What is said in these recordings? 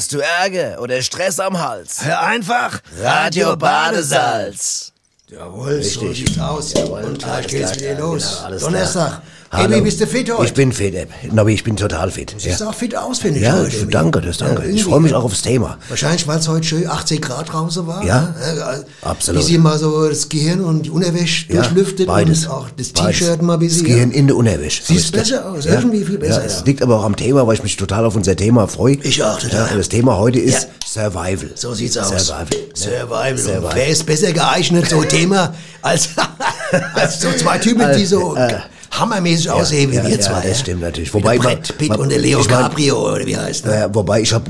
Hast du Ärger oder Stress am Hals? Hör einfach Radio Badesalz. Jawohl, so Richtig. sieht's aus. Jawohl, Und gleich alles geht's klar, wieder los. genau, alles Donnerstag. klar. Hallo. Ebi, bist du fit heute? Ich bin fit, Nobby, ich bin total fit. Du siehst auch fit aus, finde ich. Ja, heute, Ebi. danke. Ja, Ich irgendwie, freue mich ja. auch aufs Thema. Wahrscheinlich, weil es heute schön 18 Grad draußen war. Ja, ne? absolut. Wie sie mal so das Gehirn und die Unterwäsche durchlüftet beides. und auch das Beides. T-Shirt mal ein bisschen. Das Gehirn in der Unterwäsche. Siehst besser aus, irgendwie viel besser. Ja, es liegt aber auch am Thema, weil ich mich total auf unser Thema freue. Ich auch total. Ja, das Thema heute ist Ja. Survival. So sieht's aus. Survival. Survival. Und wer ist besser geeignet, so ein Thema, als so zwei Typen, die so hammermäßig aussehen wie wir zwei. Ja, das stimmt natürlich. Wobei Wobei Brett Pitt und der Leo Caprio, oder wie heißt der? Wobei hat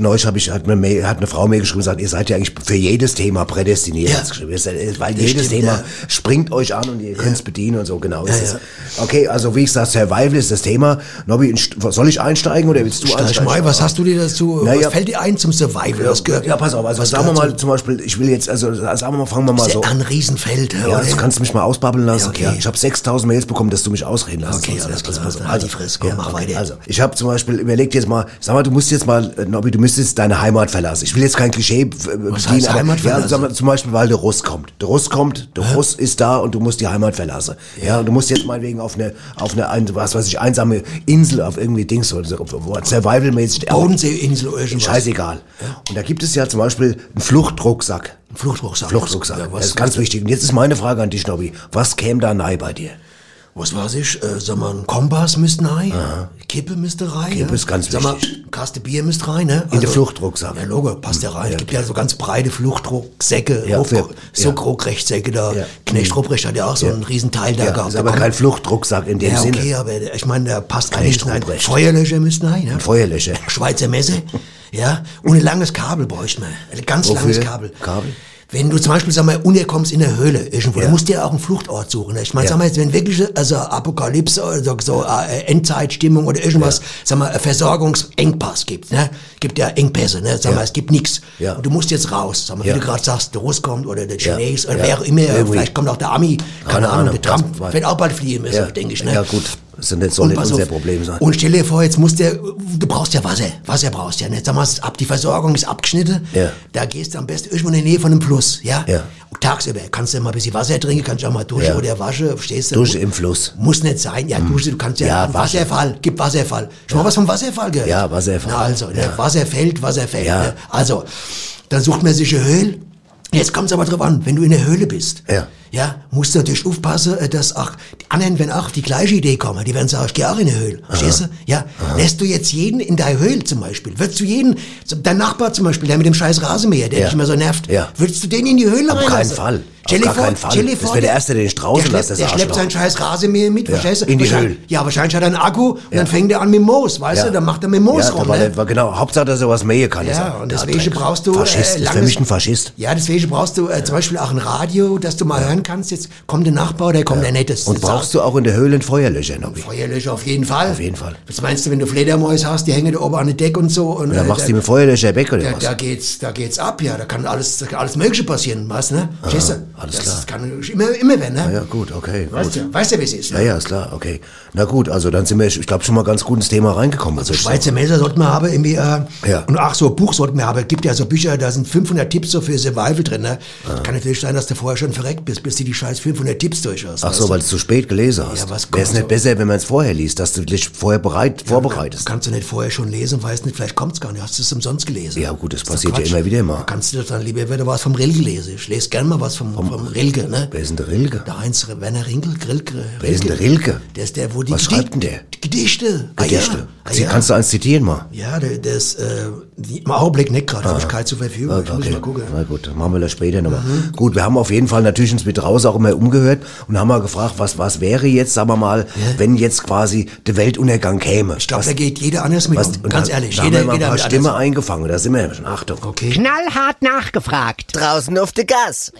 eine Frau mir geschrieben, gesagt, ihr seid ja eigentlich für jedes Thema prädestiniert. Ja. Hat's geschrieben. Weil Das jedes stimmt, Thema ja. springt euch an und ihr könnt es bedienen und so, genau ist es. ja. Okay, also wie ich sage, Survival ist das Thema. Nobby, soll ich einsteigen oder willst du einsteigen? Mal, was hast du dir dazu, Naja. was fällt dir ein zum Survival? Was gehört? Ja, pass auf, also was sagen wir gehört mal zum Beispiel, ich will jetzt, also sagen wir mal, fangen wir mal ist so. ja ein Riesenfeld, Ja, oder? das kannst du mich mal ausbabbeln lassen. Ja, okay. Ja, ich habe 6.000 Mails bekommen, dass du mich ausreden lässt. Okay, alles klar. Halt die Fresse, komm, mach weiter. Also, ich habe zum Beispiel überlegt jetzt mal, sag mal, du musst jetzt mal, Nobby, du müsstest deine Heimat verlassen. Ich will jetzt kein Klischee bedienen, heißt Heimat verlassen? Ja, sag mal, zum Beispiel, weil der Russ kommt. Der Russ ist da und du musst die Heimat verlassen. Ja, und du musst jetzt meinetwegen auf eine was weiß ich, einsame Insel, auf irgendwie Dings, oder so, Survival-mäßig. Bodenseeinsel oder irgendwas. Scheißegal. Und da gibt es ja zum Beispiel einen Fluchtrucksack. Ein Fluchtrucksack. Fluchtrucksack. Ja, Das ist ganz wichtig. Und jetzt ist meine Frage an dich, Nobby. Was käme da nahe bei dir? Was weiß ich, sag mal, ein Kompass müsste rein, Kippe müsste rein. Kippe ist ganz Sag mal, wichtig. ein Kaste Bier müsste rein, ne? In den Fluchtrucksack. Ja, Logo, passt ja rein. Es gibt ja so ganz breite Fluchtrucksäcke, Ja, so Grogrechtsäcke da. Ja. Knecht Ruprecht hat ja auch so einen riesen Teil da Ja, gehabt. ist aber kein Fluchtrucksack in dem Ja, Sinne. okay, aber ich meine, da passt Knecht eigentlich rein. Ruprecht. Feuerlöscher müssen rein, ne? Feuerlöscher. Schweizer Messer, ja? Und ein langes Kabel bräuchte man. Ein ganz Wofür? langes Kabel. Kabel? Wenn du zum Beispiel, sag mal, unterkommst in der Höhle irgendwo, dann musst du ja auch einen Fluchtort suchen. Ne? Ich meine, Ja. sag mal, jetzt, wenn wirklich, also Apokalypse oder so Endzeitstimmung oder irgendwas, sag mal, Versorgungsengpass gibt, ne? Gibt ja Engpässe, ne? Sag mal, es gibt nichts. Ja. Und du musst jetzt raus. Sag mal, wie Ja. du gerade sagst, der Russ kommt oder der Ja. Chines oder Ja. wer auch immer, Irgendwie. vielleicht kommt auch der Ami, keine Ahnung, der Trump was- wird auch bald fliehen müssen, Ja, denke ich, ne? ja gut, das soll Und nicht pass unser auf. Problem sein. Und stell dir vor, jetzt du brauchst ja Wasser. Wasser brauchst du ja nicht. Sag mal, die Versorgung ist abgeschnitten. Ja. Da gehst du am besten irgendwo in der Nähe von einem Fluss, ja? Ja. Und tagsüber kannst du mal ein bisschen Wasser trinken, kannst du auch mal duschen Ja. oder waschen, verstehst du? Dusche im Fluss. Muss nicht sein. Ja, Dusche, du kannst ja, Ja, einen Wasserfall, gibt Wasserfall. Schon mal was vom Wasserfall gehört? Ja, Wasserfall. Na also, ne? Wasserfeld. Ja. Ne? Also, dann sucht man sich eine Höhle. Jetzt kommt's aber drauf an, wenn du in der Höhle bist. Ja. Musst du natürlich aufpassen, dass auch die anderen, wenn auch auf die gleiche Idee kommen, die werden sagen, ich gehe auch in eine Höhle. Verstehst du? Ja. Lässt du jetzt jeden in deine Höhle zum Beispiel, würdest du jeden, dein Nachbar zum Beispiel, der mit dem scheiß Rasenmäher, der Ja. dich immer so nervt, Ja. würdest du den in die Höhle Auf reinlassen? keinen Fall. Stell dir Auf gar keinen vor, Fall. stell dir Das vor, wäre der Erste, den ich draußen lasse, das Der schleppt Arschloch. seinen scheiß Rasenmäher mit, Ja. verstehst du? In die Wahrscheinlich- Höhle. Ja, wahrscheinlich hat er einen Akku und dann fängt er an mit Moos, weißt du? Dann macht er mit Moos Ja, rum, weil ne? er- genau, Hauptsache, dass er was mähen kann. Ja, und deswegen brauchst du Faschist, ist für mich ein Faschist. Ja, deswegen brauchst du zum Beispiel auch ein Radio, dass du mal hören kannst, jetzt kommt der Nachbar oder kommt der Nettes. Und brauchst du auch in der Höhle ein Feuerlöscher, Nobby? Feuerlöscher auf jeden Fall. Auf jeden Fall. Was meinst du, wenn du Fledermäuse hast, die hängen da oben an der Decke und so? Und Oder machst du die mit Feuerlöscher weg oder was? da geht's ab, ja. Da kann alles Mögliche passieren, weißt du, ne? Verstehst du? alles das klar. kann immer werden, ne? Ja, gut, okay. Weißt gut. du, wie es ist, Ja, ne? ja, ist klar, okay. Na gut, also dann sind wir, ich glaube, schon mal ganz gut ins Thema reingekommen. Also Schweizer Messer sollten wir haben, irgendwie, Ja. und auch so ein Buch sollten wir haben. Es gibt ja so Bücher, da sind 500 Tipps so für Survival drin, ne? Kann natürlich sein, dass du vorher schon verreckt bist, bis du die scheiß 500 Tipps durch hast. Ach weißt so, du? weil du es zu spät gelesen hast. Ja, was Wäre es kommt nicht so? besser, wenn man es vorher liest, dass du dich vorher vorbereitest? Kannst du nicht vorher schon lesen, weißt nicht, vielleicht kommt's gar nicht, hast du es umsonst gelesen. Ja gut, das ist doch passiert ja Quatsch. immer wieder mal. Da kannst du doch dann lieber wieder was vom Rilke lesen. Ich lese gern mal was vom Rilke, ne? Wer ist denn der Rilke? Der Heinz Werner Rilke. Wer ist denn der Rilke? Der ist der, wo die Was schreibt denn der? Die Gedichte. Gedichte. Ja. Kannst du eins zitieren mal? Ja, der ist, im Augenblick nicht gerade, habe ich keinen zur Verfügung. Ich muss mal gucken. Na gut, dann machen wir das später nochmal. Gut, wir haben auf jeden Fall natürlich uns mit raus auch immer umgehört und haben mal gefragt, was wäre jetzt, sagen wir mal, wenn jetzt quasi der Weltuntergang käme. Ich glaube, da geht jeder anders mit um. Ganz ehrlich. Da haben wir mal ein paar mit Stimme anders. eingefangen, da sind wir ja schon. Achtung. Okay. Knallhart nachgefragt. Draußen auf der Gas.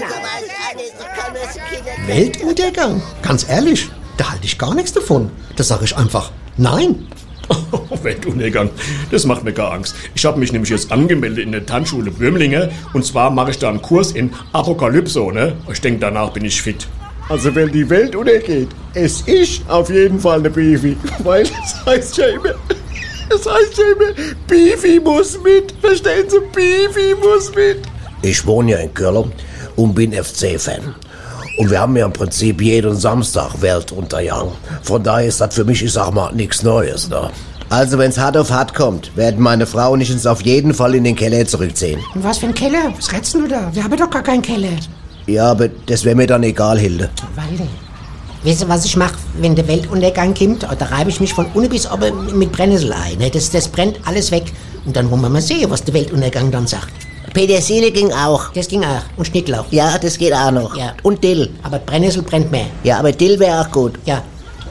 Weltuntergang? Ganz ehrlich, da halte ich gar nichts davon. Da sage ich einfach nein. Weltuntergang, das macht mir gar Angst. Ich habe mich nämlich jetzt angemeldet in der Tanzschule Böhmlinge und zwar mache ich da einen Kurs in Apokalypso, ne? Ich denke, danach bin ich fit. Also wenn die Welt untergeht, es ist auf jeden Fall eine Beefy, weil das heißt ja immer, Das heißt ja immer, Beefy muss mit. Verstehen Sie, Beefy muss mit. Ich wohne ja in Köln und bin FC-Fan. Und wir haben ja im Prinzip jeden Samstag Weltuntergang. Von daher ist das für mich, ich sag mal, nichts Neues, ne? Also wenn's hart auf hart kommt, werden meine Frau und ich uns auf jeden Fall in den Keller zurückziehen. Was für ein Keller? Was redst du da? Wir haben doch gar keinen Keller. Ja, aber das wäre mir dann egal, Hilde. Walde. Weißt du, was ich mache, wenn der Weltuntergang kommt? Da reibe ich mich von unten bis oben mit Brennnessel ein. Ne? Das brennt alles weg. Und dann wollen wir mal sehen, was der Weltuntergang dann sagt. Petersilie ging auch. Das ging auch. Und Schnittlauch. Ja, das geht auch noch. Ja. Und Dill. Aber Brennnessel brennt mehr. Ja, aber Dill wäre auch gut. Ja.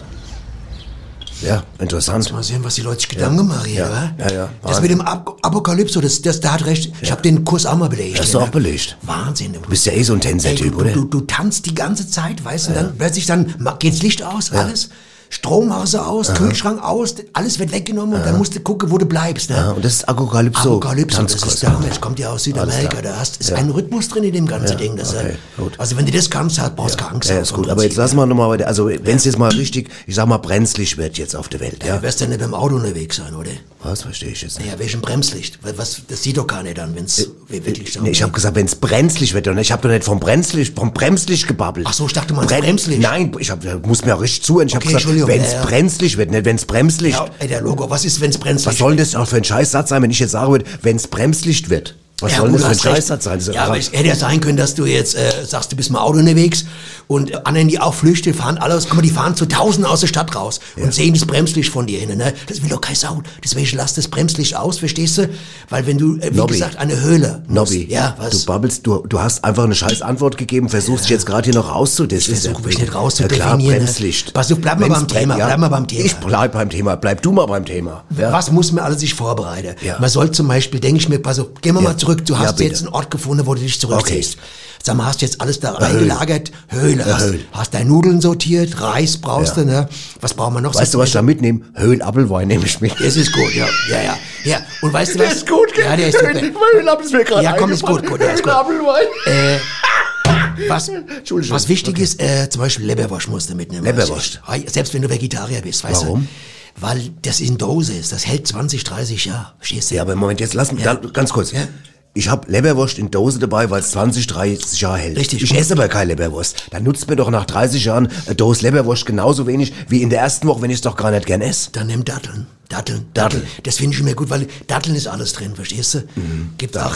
Ja, interessant. Mal sehen, was die Leute sich Gedanken machen hier, wa? Ja. Das mit dem Apokalypso, der hat recht. Ich hab den Kurs auch mal belegt. Hast du auch belegt? Wahnsinn. Du bist ja eh so ein Tänzer-Typ, oder? Du tanzt die ganze Zeit, weißt du, dann plötzlich geht's Licht aus, alles. Stromhause aus, Kühlschrank aus, alles wird weggenommen und dann musst du gucken, wo du bleibst. Ne? Ja, und das ist Apokalypso. Apokalypso, das ist damals, kommt ja aus Südamerika, da ist ein Rhythmus drin in dem ganzen Ding. Das, okay, gut. Also wenn du das kannst, brauchst du keine Angst. Ja, ist gut, aber jetzt lassen wir nochmal weiter. Also wenn es jetzt mal richtig, ich sag mal, brenzlig wird jetzt auf der Welt, ja? Du wirst ja nicht beim Auto unterwegs sein, oder? Was, verstehe ich jetzt nicht. Ja, welchen Bremslicht? Das sieht doch keiner dann, wenn es wirklich so. Nee, ich habe gesagt, wenn es brenzlig wird, und ich habe doch nicht vom Bremslicht gebabbelt. Ach so, ich dachte mal, Bremslicht. Nein, muss mir auch richtig zuhören. Ich habe gesagt, wenn es brenzlig wird, nicht wenn es Bremslicht. Ja, ey, der Logo, was ist, wenn es brenzlig wird? Was soll denn das auch für ein Scheißsatz sein, wenn ich jetzt sagen würde, wenn es Bremslicht wird? Was soll das für ein Scheißsatz sein? Ja, aber es hätte ja sein können, dass du jetzt sagst, du bist mal Auto unterwegs und anderen, die auch flüchten, fahren alles, guck mal, die fahren zu Tausenden aus der Stadt raus und sehen das Bremslicht von dir hin. Ne? Das will doch kein Sau. Deswegen lass das Bremslicht aus, verstehst du? Weil wenn du, wie gesagt, eine Höhle musst, Nobby, ja, was? du babbelst, du hast einfach eine scheiß Antwort gegeben, versuchst dich jetzt gerade hier noch rauszudefinieren. Ich versuche mich nicht rauszudefinieren. rauszudefinieren. Bremslicht. Pass auf, bleib mal beim Thema, Ich bleib beim Thema, bleib du mal beim Thema. Ja. Was muss man alles sich vorbereiten? Ja. Man soll zum Beispiel, denke ich mir, pass auf, gehen wir mal zurück, du hast jetzt einen Ort gefunden, wo du dich zurückziehst. Okay. Sag mal, hast jetzt alles da reingelagert? Höhle. Hast deine Nudeln sortiert, Reis brauchst du, ne? Was brauchen wir noch? Weißt du, was ich da mitnehme? Höhlapfelwein nehme ich mit. Das ist gut, ja. Und weißt du was? Der ist gut, gell? Ja, der ist super. Höhlapfel ist mir gerade Ja, komm, ist gut, ja, ist gut. Was wichtig ist, zum Beispiel Leberwurst musst du mitnehmen. Leberwurst? Selbst wenn du Vegetarier bist, weißt Warum? du? Weil das in Dose ist, das hält 20, 30 Jahre, verstehst du? Ja, aber Moment, jetzt lass mich ganz kurz. Ja. Ich habe Leberwurst in Dose dabei, weil es 20, 30 Jahre hält. Richtig. Ich esse aber keine Leberwurst. Dann nutzt mir doch nach 30 Jahren eine Dose Leberwurst genauso wenig wie in der ersten Woche, wenn ich es doch gar nicht gern esse. Dann nimm Datteln. Das finde ich mir gut, weil Datteln ist alles drin, verstehst du? Gibt auch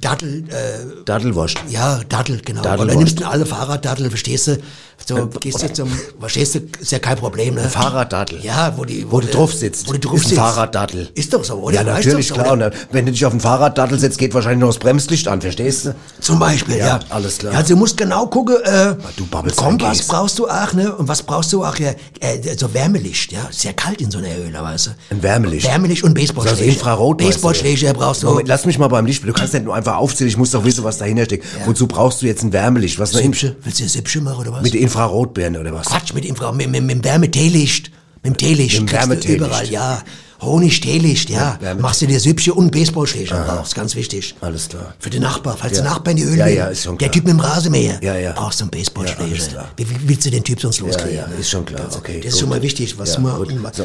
Dattelwurst. Ja, Dattel, genau. Dattelwurst. Oder nimmst du alle Fahrraddattel, verstehst du? So, gehst du verstehst du, ist ja kein Problem, ne? Fahrraddattel. Ja, wo du drauf sitzt. Wo du drauf ist ein sitzt. Fahrraddattel. Ist doch so, oder? Ja, natürlich, klar. Und wenn du dich auf ein Fahrraddattel setzt, geht wahrscheinlich noch das Bremslicht an, verstehst du? Zum Beispiel, ja. Alles klar. Ja, also du musst genau gucken, du babbelst Kompass brauchst du auch, ne? Und was brauchst du auch? Ja, so Wärmelicht, ja. Ist ja kalt in so einer Höhle, weißt du? Ein Wärmelicht. Wärmelicht und Baseballschläger. Also Infrarot. Baseballschläger brauchst du. Moment, lass mich mal beim Licht. Du kannst nicht nur einfach aufzählen, ich muss doch wissen, was dahinter steckt. Ja. Wozu brauchst du jetzt ein Wärmelicht? Was Siebsche? Willst du eine Siebsche machen, oder was? Mit Infrarotbirne, oder was? Quatsch, mit dem Wärmeteelicht. Mit dem Teelicht. Mit dem Wärmeteelicht. Überall, ja. Honig-Teelicht, ja. Machst du dir Süppchen und Baseballschläger brauchst, ganz wichtig. Alles klar. Für den Nachbar, falls der Nachbar in die Höhle will. Ist schon klar. Der Typ mit dem Rasenmäher. Ja. Brauchst du einen Baseballschläger. Ja, alles klar. Wie willst du den Typ sonst loskriegen? Ja, ist schon klar. Okay, das ist schon mal wichtig. Was was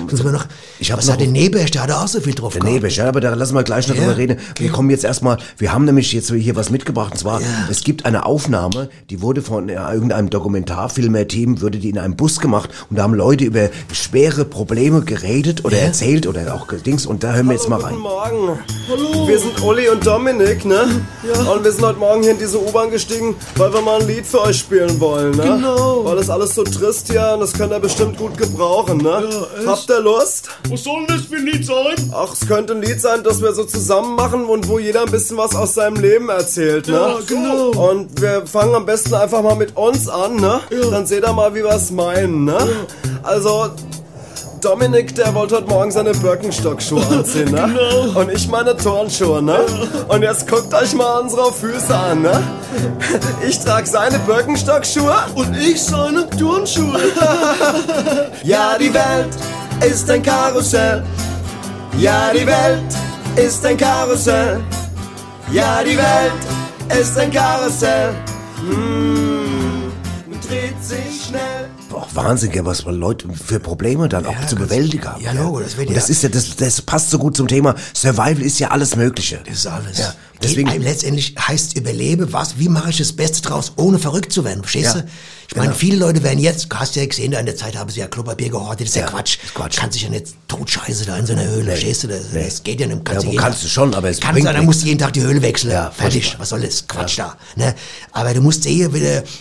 noch hat der Nebesch? Der hat auch so viel drauf gehabt. Der Nebesch, ja, aber da lassen wir gleich noch drüber reden. Okay. Wir kommen jetzt erstmal, wir haben nämlich jetzt hier was mitgebracht, und zwar, es gibt eine Aufnahme, die wurde von irgendeinem Dokumentarfilmer-Team, wurde die in einem Bus gemacht, und da haben Leute über schwere Probleme geredet oder erzählt oder auch Dings, und da hören wir jetzt mal rein. Guten Morgen. Hallo. Wir sind Uli und Dominik, ne? Ja. Und wir sind heute Morgen hier in diese U-Bahn gestiegen, weil wir mal ein Lied für euch spielen wollen, ne? Genau. Weil das alles so trist hier, und das könnt ihr bestimmt gut gebrauchen, ne? Ja, habt ihr Lust? Was soll denn das für ein Lied sein? Ach, es könnte ein Lied sein, das wir so zusammen machen und wo jeder ein bisschen was aus seinem Leben erzählt, ne? Ja, genau. Und wir fangen am besten einfach mal mit uns an, ne? Ja. Dann seht ihr mal, wie wir es meinen, ne? Ja. Also, Dominik, der wollte heute Morgen seine Birkenstock-Schuhe anziehen, ne? Genau. Und ich meine Turnschuhe, ne? Ja. Und jetzt guckt euch mal unsere Füße an, ne? Ich trage seine Birkenstock-Schuhe und ich seine Turnschuhe. Ja, die Welt ist ein Karussell. Ja, die Welt ist ein Karussell. Ja, die Welt ist ein Karussell. Dreht sich schnell. auch Wahnsinn, was Leute für Probleme dann auch zu bewältigen haben. Ja, Logo, das wird ja... Das ist ja, das passt so gut zum Thema. Survival ist ja alles Mögliche. Das ist alles. Ja, deswegen, letztendlich heißt überlebe, wie mache ich das Beste draus, ohne verrückt zu werden, verstehst Ja, du? Ich meine, viele Leute werden jetzt, hast du ja gesehen, da in der Zeit haben sie ja Klopapier gehortet, das ist ja Quatsch. Quatsch. Kann sich ja nicht totscheiße da in so einer Höhle, verstehst du? Das geht ja nicht. Kannst du schon, aber es kannst bringt du, dann nichts. musst du jeden Tag die Höhle wechseln. Ja, fertig. furchtbar. Was soll das? Quatsch da. Ne? Aber du musst sehen,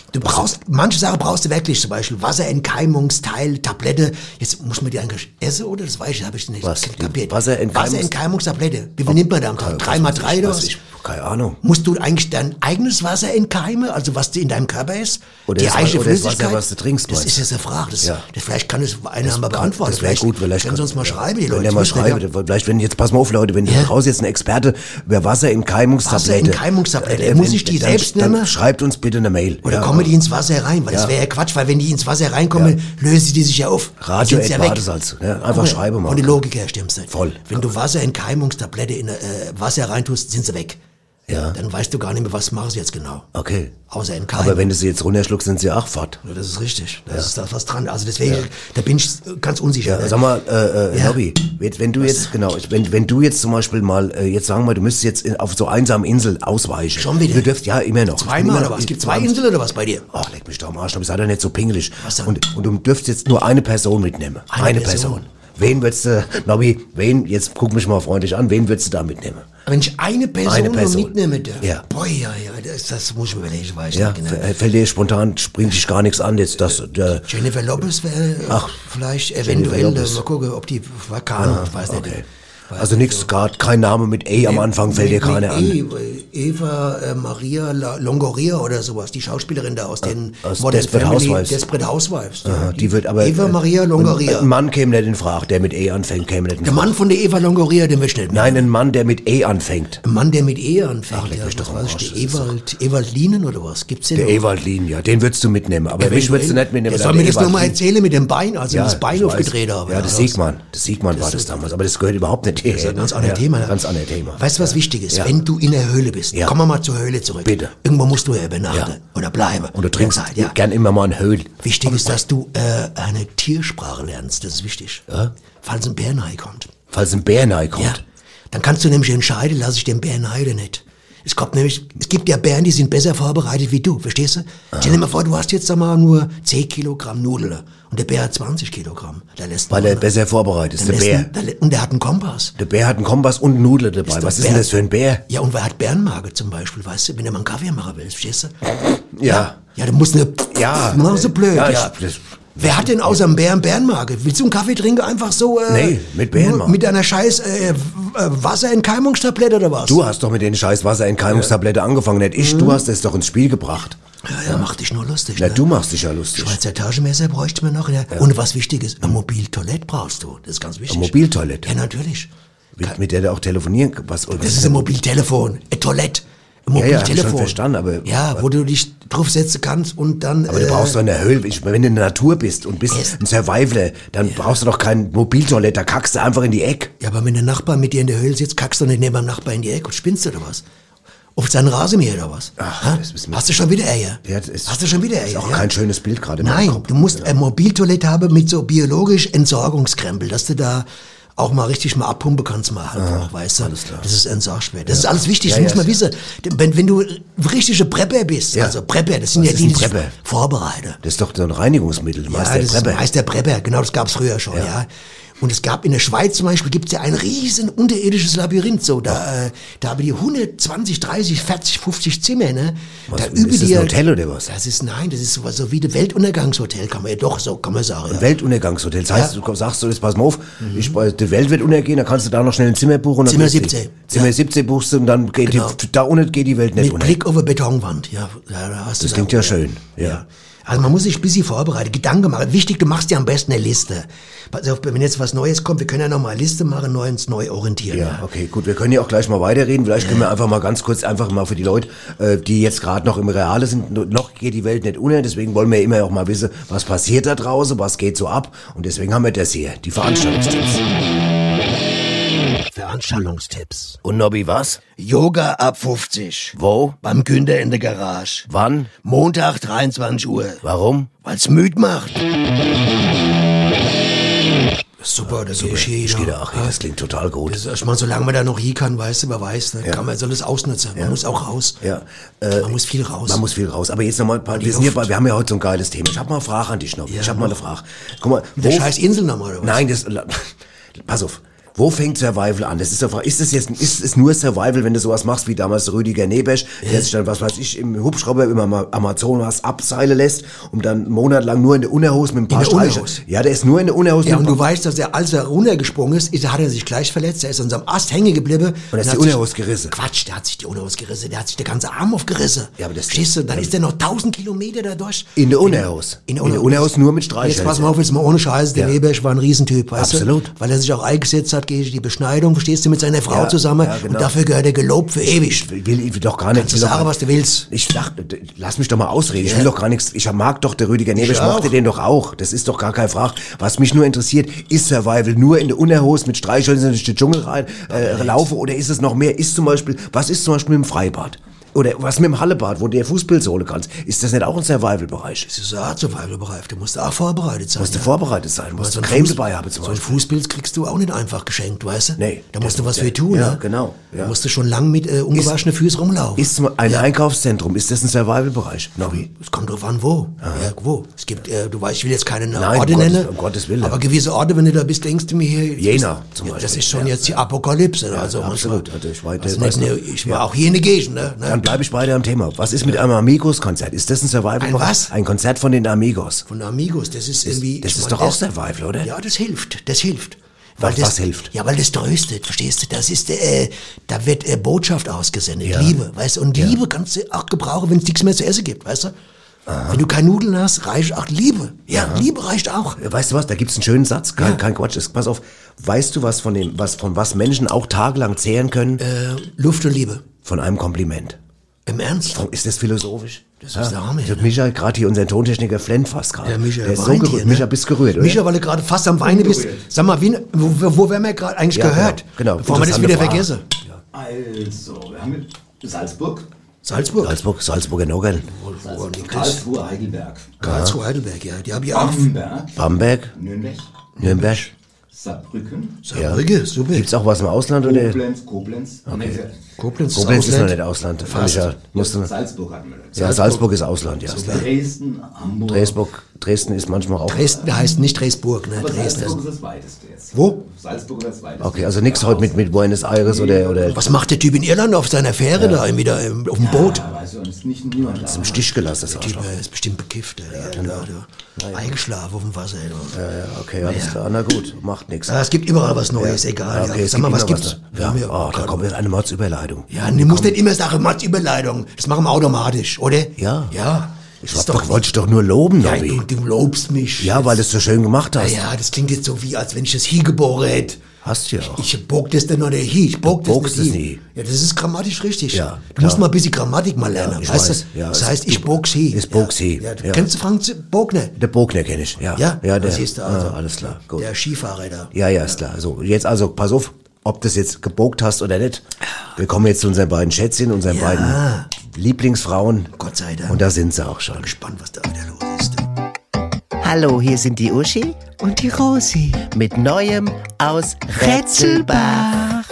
manche Sachen brauchst du wirklich, zum Beispiel Wasserentkeimungsteil, Tablette. Jetzt muss man die eigentlich essen, oder? Das weiß ich, habe ich nicht kapiert. Wasserentkeimungstablette. Wie viel nimmt man da am Tag? 3x3 oder was? Keine Ahnung. Musst du eigentlich dein eigenes Wasser entkeimen, also was in deinem Körper ist? Oder die das eigene Wasser, Flüssigkeit? was du trinkst. Das ist jetzt eine Frage. Das vielleicht kann es einer mal Das beantworten. wäre gut, vielleicht können sie uns mal schreiben, die Leute. Wenn der mal schreibt, vielleicht, wenn jetzt, pass mal auf, Leute, wenn draußen jetzt ein Experte über Wasserentkeimungstablette. Wasserentkeimungstablette. Muss ich die selbst nehmen? Dann schreibt uns bitte eine Mail. Oder kommen die ins Wasser rein? Weil das wäre ja Quatsch, weil wenn die ins Wasser reinkommen, lösen die sich ja auf. Radio Dann sind sie ja weg. Badesalz. Ja, einfach schreiben mal. Von der Logik her stimmt's nicht. Voll. Wenn du Wasserentkeimungstablette in Wasser reintust, sind sie weg. Ja. Dann weißt du gar nicht mehr, was machen sie jetzt genau. Okay. Außer entkeimen. Aber wenn du sie jetzt runterschluckst, sind sie auch fort. Ja, das ist richtig. Da ist da was dran. Also deswegen, da bin ich ganz unsicher. Ja, sag mal, Nobby, wenn du jetzt, wenn du jetzt zum Beispiel mal, jetzt sagen wir mal, du müsstest jetzt auf so einsamen Insel ausweichen. Schon wieder? Du dürft, ja, immer noch. Zweimal oder was? Es gibt 2 Inseln oder was bei dir? Ach, leck mich doch am Arsch, aber sei doch nicht so pingelig. Was denn? Und du dürfst jetzt nur eine Person mitnehmen. Eine Person. Wen würdest du, Nobby, jetzt guck mich mal freundlich an, wen würdest du da mitnehmen? Wenn ich eine Person nur mitnehme, ja. Boah, ja, das muss ich mir überlegen, weiß ich Ja, nicht genau. fällt dir spontan, springt dich gar nichts an, jetzt das, Jennifer Lopez wäre vielleicht eventuell, mal gucken, ob die, keine Ahnung, ich weiß nicht. Okay. Also nichts, gerade kein Name mit E am Anfang fällt dir keiner an. Eva Maria Longoria oder sowas, die Schauspielerin da aus den aus Modern Desperate Family, Housewives. Desperate Housewives. Aha, die wird aber Eva Maria Longoria. Ein Mann käme nicht in Frage, der mit E anfängt, käme nicht in Der Frage. Mann von der Eva Longoria, den wir schnell nehmen. Nein, ein Mann, der mit E anfängt. Ein Mann, der mit E anfängt. Ach, leck mich doch am Arsch, der Ewald Lienen oder was? Gibt's den Der noch? Ewald Lien, ja, den würdest du mitnehmen. Aber mich würdest du nicht mitnehmen. Der soll mir das nochmal erzählen mit dem Bein, als ich das Bein ich aufgedreht weiß. habe. Ja, das sieht man. Das sieht man war das damals. Aber das gehört überhaupt nicht her. Das ist ein ganz anderes Thema. Ganz anderes Thema. Weißt du, was wichtig ist? Ja. Wenn du in der Höhle bist, Ja. kommen wir mal zur Höhle zurück. Bitte. Irgendwo musst du ja übernachten Ja. oder bleiben. Und du trinkst Zeit, ja. gern immer mal ein Höhl. Wichtig ist, dass du eine Tiersprache lernst. Das ist wichtig. Ja. Falls ein Bär nahe kommt. Falls ein Bär nahe kommt. Ja. Dann kannst du nämlich entscheiden, lasse ich den Bär nahe oder nicht. Es gibt ja Bären, die sind besser vorbereitet wie du, verstehst du? Stell dir mal vor, du hast jetzt sag mal nur 10 Kilogramm Nudeln und der Bär hat 20 Kilogramm. Da lässt Weil er besser vorbereitet ist, der Bär. Und der hat einen Kompass. Der Bär hat einen Kompass und Nudeln dabei. doch Was ist denn das für ein Bär? Ja, und wer hat Bärenmagen zum Beispiel, weißt du, wenn du mal einen Kaffee machen willst, verstehst du? Ja. Ja, du musst mach so blöd, ja. Wer hat denn außer dem Bären Bärenmagen? Willst du einen Kaffee trinken einfach so? Nee, mit Bärenmagen. Mit einer scheiß Wasserentkeimungstablette oder was? Du hast doch mit den scheiß Wasserentkeimungstablette angefangen, nicht ich. Du hast es doch ins Spiel gebracht. Ja, mach dich nur lustig. Na, ne? du machst dich ja lustig. Schweizer Taschenmesser bräuchte man noch. Ja. Und was wichtig ist, ein Mobiltoilette brauchst du. Das ist ganz wichtig. Eine Mobiltoilette? Ja, natürlich. Mit der du auch telefonieren kannst. Das ist ein Mobiltelefon. Ein Toilette. Ein Ja, Mobiltelefon. hab ich schon verstanden, aber... Ja, wo du dich draufsetzen kannst und dann... Aber du brauchst doch in der Höhle, wenn du in der Natur bist und bist ein Survivaler, dann brauchst du doch kein Mobiltoilette, da kackst du einfach in die Ecke. Ja, aber wenn der Nachbar mit dir in der Höhle sitzt, kackst du nicht neben dem Nachbar in die Ecke und spinnst du oder was? Auf seinen Rasenmäher oder was? Ach, das ist mir- Hast du schon wieder Eier? Ja, das ist- Hast du schon wieder Eier? Ist auch ja? kein schönes Bild gerade in meinem Nein, Kopf. du musst eine Mobiltoilette haben mit so biologisch Entsorgungskrempel, dass du da auch mal richtig mal abpumpen kannst, mal halt auch, weißt du? alles klar. Das ist Entsorgschwer. Das ist alles wichtig, Ja, das muss ja, man ist- wissen. Wenn du richtige Prepper bist, Ja. also Prepper, das sind Was ja ist die, ein die sich Prepper? vorbereiten. Das ist doch so ein Reinigungsmittel, Ja, Meister das Prepper. ist Meister Prepper, genau, das gab's früher schon, ja. Und es gab in der Schweiz zum Beispiel, gibt's ja ein riesen unterirdisches Labyrinth, so, da haben die 120, 30, 40, 50 Zimmer, ne? Was, Da ist das ein Hotel oder was? Das ist sowas so wie ein Weltuntergangshotel, kann man ja doch, so kann man sagen. Ja. Weltuntergangshotel. Das heißt, du sagst so, jetzt pass mal auf, die Welt wird untergehen, dann kannst du da noch schnell ein Zimmer buchen. Und dann Zimmer bist du- 17. Zimmer Ja. 17 buchst du und dann geht Genau. da unten geht die Welt nicht Mit unter. Blick auf eine Betonwand, ja. Da hast du Das klingt ja schön, ja. Also man muss sich ein bisschen vorbereiten, Gedanken machen. Wichtig, du machst dir am besten eine Liste. Pass auf, wenn jetzt was Neues kommt, wir können ja noch mal eine Liste machen, neu orientieren. Ja, okay, gut. Wir können ja auch gleich mal weiterreden. Vielleicht können wir einfach mal ganz kurz, einfach mal für die Leute, die jetzt gerade noch im Reale sind, noch geht die Welt nicht unter. Deswegen wollen wir immer auch mal wissen, was passiert da draußen, was geht so ab. Und deswegen haben wir das hier, die Veranstaltungstipps. Veranstaltungstipps. Und Nobby, was? Yoga ab 50. Wo? Beim Günther in der Garage. Wann? Montag 23 Uhr. Warum? Weil's müd macht. Super, das ist Ich gehe da, ach, das klingt total gut. Ich meine, solange man da noch hier kann, weißt du, wer weiß, ne, kann man soll das ausnutzen. Man muss auch raus. Ja. Man muss viel raus. Man muss viel raus. Aber jetzt nochmal, wir haben ja heute so ein geiles Thema. Ich habe mal eine Frage an dich, Nobby. Ich habe mal eine Frage. Guck mal, Der scheiß Insel nochmal, oder was? Nein, pass auf. Wo fängt Survival an? Das ist doch, ist es nur Survival, wenn du sowas machst wie damals Rüdiger Nebesch, der sich dann, was weiß ich, im Hubschrauber im Amazonas abseilen lässt, um dann monatelang nur in der Unterhose mit ein paar Streiche. Ja, der ist nur in der Unterhose. Ja, und du weißt, dass als er runtergesprungen ist, hat er sich gleich verletzt. Er ist an seinem Ast hängen geblieben. Und er ist die Unterhose gerissen. Quatsch, der hat sich die Unterhose gerissen. Der hat sich der ganze Arm aufgerissen. Ja, aber das Verstehst du? Dann ist der noch 1000 Kilometer da durch. In der Unterhose. In der Unterhose nur mit Streichen. Jetzt pass mal auf, jetzt mal ohne Scheiße. Der Nebesch war ein Riesentyp, weißt Absolut. du? Weil er sich auch eingesetzt hat gegen die Beschneidung, verstehst du, mit seiner Frau zusammen. Ja, genau. Und dafür gehört er gelobt für ewig. Ich will doch gar nicht. Kannst du sagen, was du willst. Ich dachte, lass mich doch mal ausreden. Ich will doch gar nichts. Ich mag doch der Rüdiger Nebesch, ich mochte den doch auch. Das ist doch gar keine Frage. Was mich nur interessiert, ist Survival nur in der Unterhose mit Streichhölzern durch den Dschungel rein laufen oder ist es noch mehr? Was ist zum Beispiel mit dem Freibad? Oder was mit dem Hallebad, wo du dir Fußpilze holen kannst? Ist das nicht auch ein Survival-Bereich? Das ist ein Survival-Bereich. Du musst auch vorbereitet sein. Musst du vorbereitet sein. Musst du Creme dabei haben zum Beispiel. So einen Fußpilz kriegst du auch nicht einfach geschenkt, weißt du? Nee. Da musst du was für tun, ja, ne? Genau. Ja. Da musst du schon lang mit ungewaschenen Füßen rumlaufen. Ist ein Einkaufszentrum, ist das ein Survival-Bereich? Nobby? Es kommt drauf an, wo. Ja, wo. Es gibt, du weißt, ich will jetzt keine Orte um nennen. Um Gottes Willen. Aber gewisse Orte, wenn du da bist, denkst du mir hier. Jena zum Beispiel. Das ist schon jetzt die Apokalypse. Ja, also absolut. Ich war auch hier in der Gegend, ne? Dann bleibe ich bei dir am Thema. Was ist mit einem Amigos-Konzert? Ist das ein Survival? Ein was? Ein Konzert von den Amigos. Von Amigos, das ist irgendwie... Das ist doch auch Survival, oder? Ja, das hilft. Was hilft? Ja, weil das tröstet, verstehst du? Das ist, da wird Botschaft ausgesendet, Ja. Liebe, weißt du? Und Liebe kannst du auch gebrauchen, wenn es nichts mehr zu essen gibt, weißt du? Wenn du keine Nudeln hast, reicht auch Liebe. Ja, Liebe reicht auch. Weißt du was, da gibt's einen schönen Satz, kein Quatsch. Pass auf, weißt du was von was Menschen auch tagelang zehren können? Luft und Liebe. Von einem Kompliment. Im Ernst? Ist das philosophisch? Das ist der Hammer. Micha, gerade hier, unser Tontechniker, flennt fast gerade. Der Micha ist so weint gerührt. hier, ne? Micha, bist gerührt, oder? Micha, weil du gerade fast am Weinen bist. Sag mal, wo werden wir gerade eigentlich gehört? Genau. Bevor wir das wieder vergessen. Also, wir haben Salzburg. Salzburger Nogel. Karlsruhe, Heidelberg. Karlsruhe, Heidelberg, ja. Die haben ja auch. Bamberg. Nürnberg. Saarbrücken. Saarbrücken, super. Gibt's auch was im Ausland, oder? Koblenz. Okay. Koblenz ist noch nicht Ausland. Salzburg hatten wir. Ja, Salzburg ist Ausland, ja. Dresden, Hamburg. Dresden ist manchmal auch. Dresden heißt nicht Dresburg, ne? Aber Dresden. Salzburg ist das weiteste jetzt. Wo? Salzburg ist das weiteste. Okay, also nichts heute mit Buenos Aires oder Was macht der Typ in Irland auf seiner Fähre da, wieder auf dem Boot? Ja, weiß ich, ist nicht niemand ist im Stich gelassen, das Der Typ Arschloch. ist bestimmt bekifft, eingeschlafen auf dem Wasser. Ja, okay, alles klar. Na gut, macht nichts. Es gibt überall was Neues, egal. Okay, Sag mal, was gibt's? Ja, da kommt jetzt eine Mordsüberleitung. Ja, du musst nicht immer sagen, Mordsüberleitung. Das machen wir automatisch, oder? Ja. Ja. Wollte ich doch nur loben, Ja, Nobby. du lobst mich. Ja, weil du es so schön gemacht hast. Ja, das klingt jetzt so wie, als wenn ich das hier geboren hätte. Hast du ja auch. Ich bog das dann oder hier. Ich bog das bogst nicht es hier. nie. Ja, das ist grammatisch richtig. Ja, du musst mal ein bisschen Grammatik mal lernen. ich weißt weiß. du? Ja, das heißt, ich bog's hier. Ich bog's hier. Ja, Ja. Kennst du Frank Bogner? Der Bogner kenne ich, ja. Ja, der. das siehst du also. Alles klar, gut. Der Skifahrer da. Ja, ist klar. So, jetzt also, pass auf, ob du das jetzt gebogt hast oder nicht. Wir kommen jetzt zu unseren beiden Schätzchen, unseren beiden Lieblingsfrauen. Gott sei Dank. Und da sind sie auch schon. Bin gespannt, was da wieder los ist. Hallo, hier sind die Uschi Und die Rosi. mit Neuem aus Rätselbach.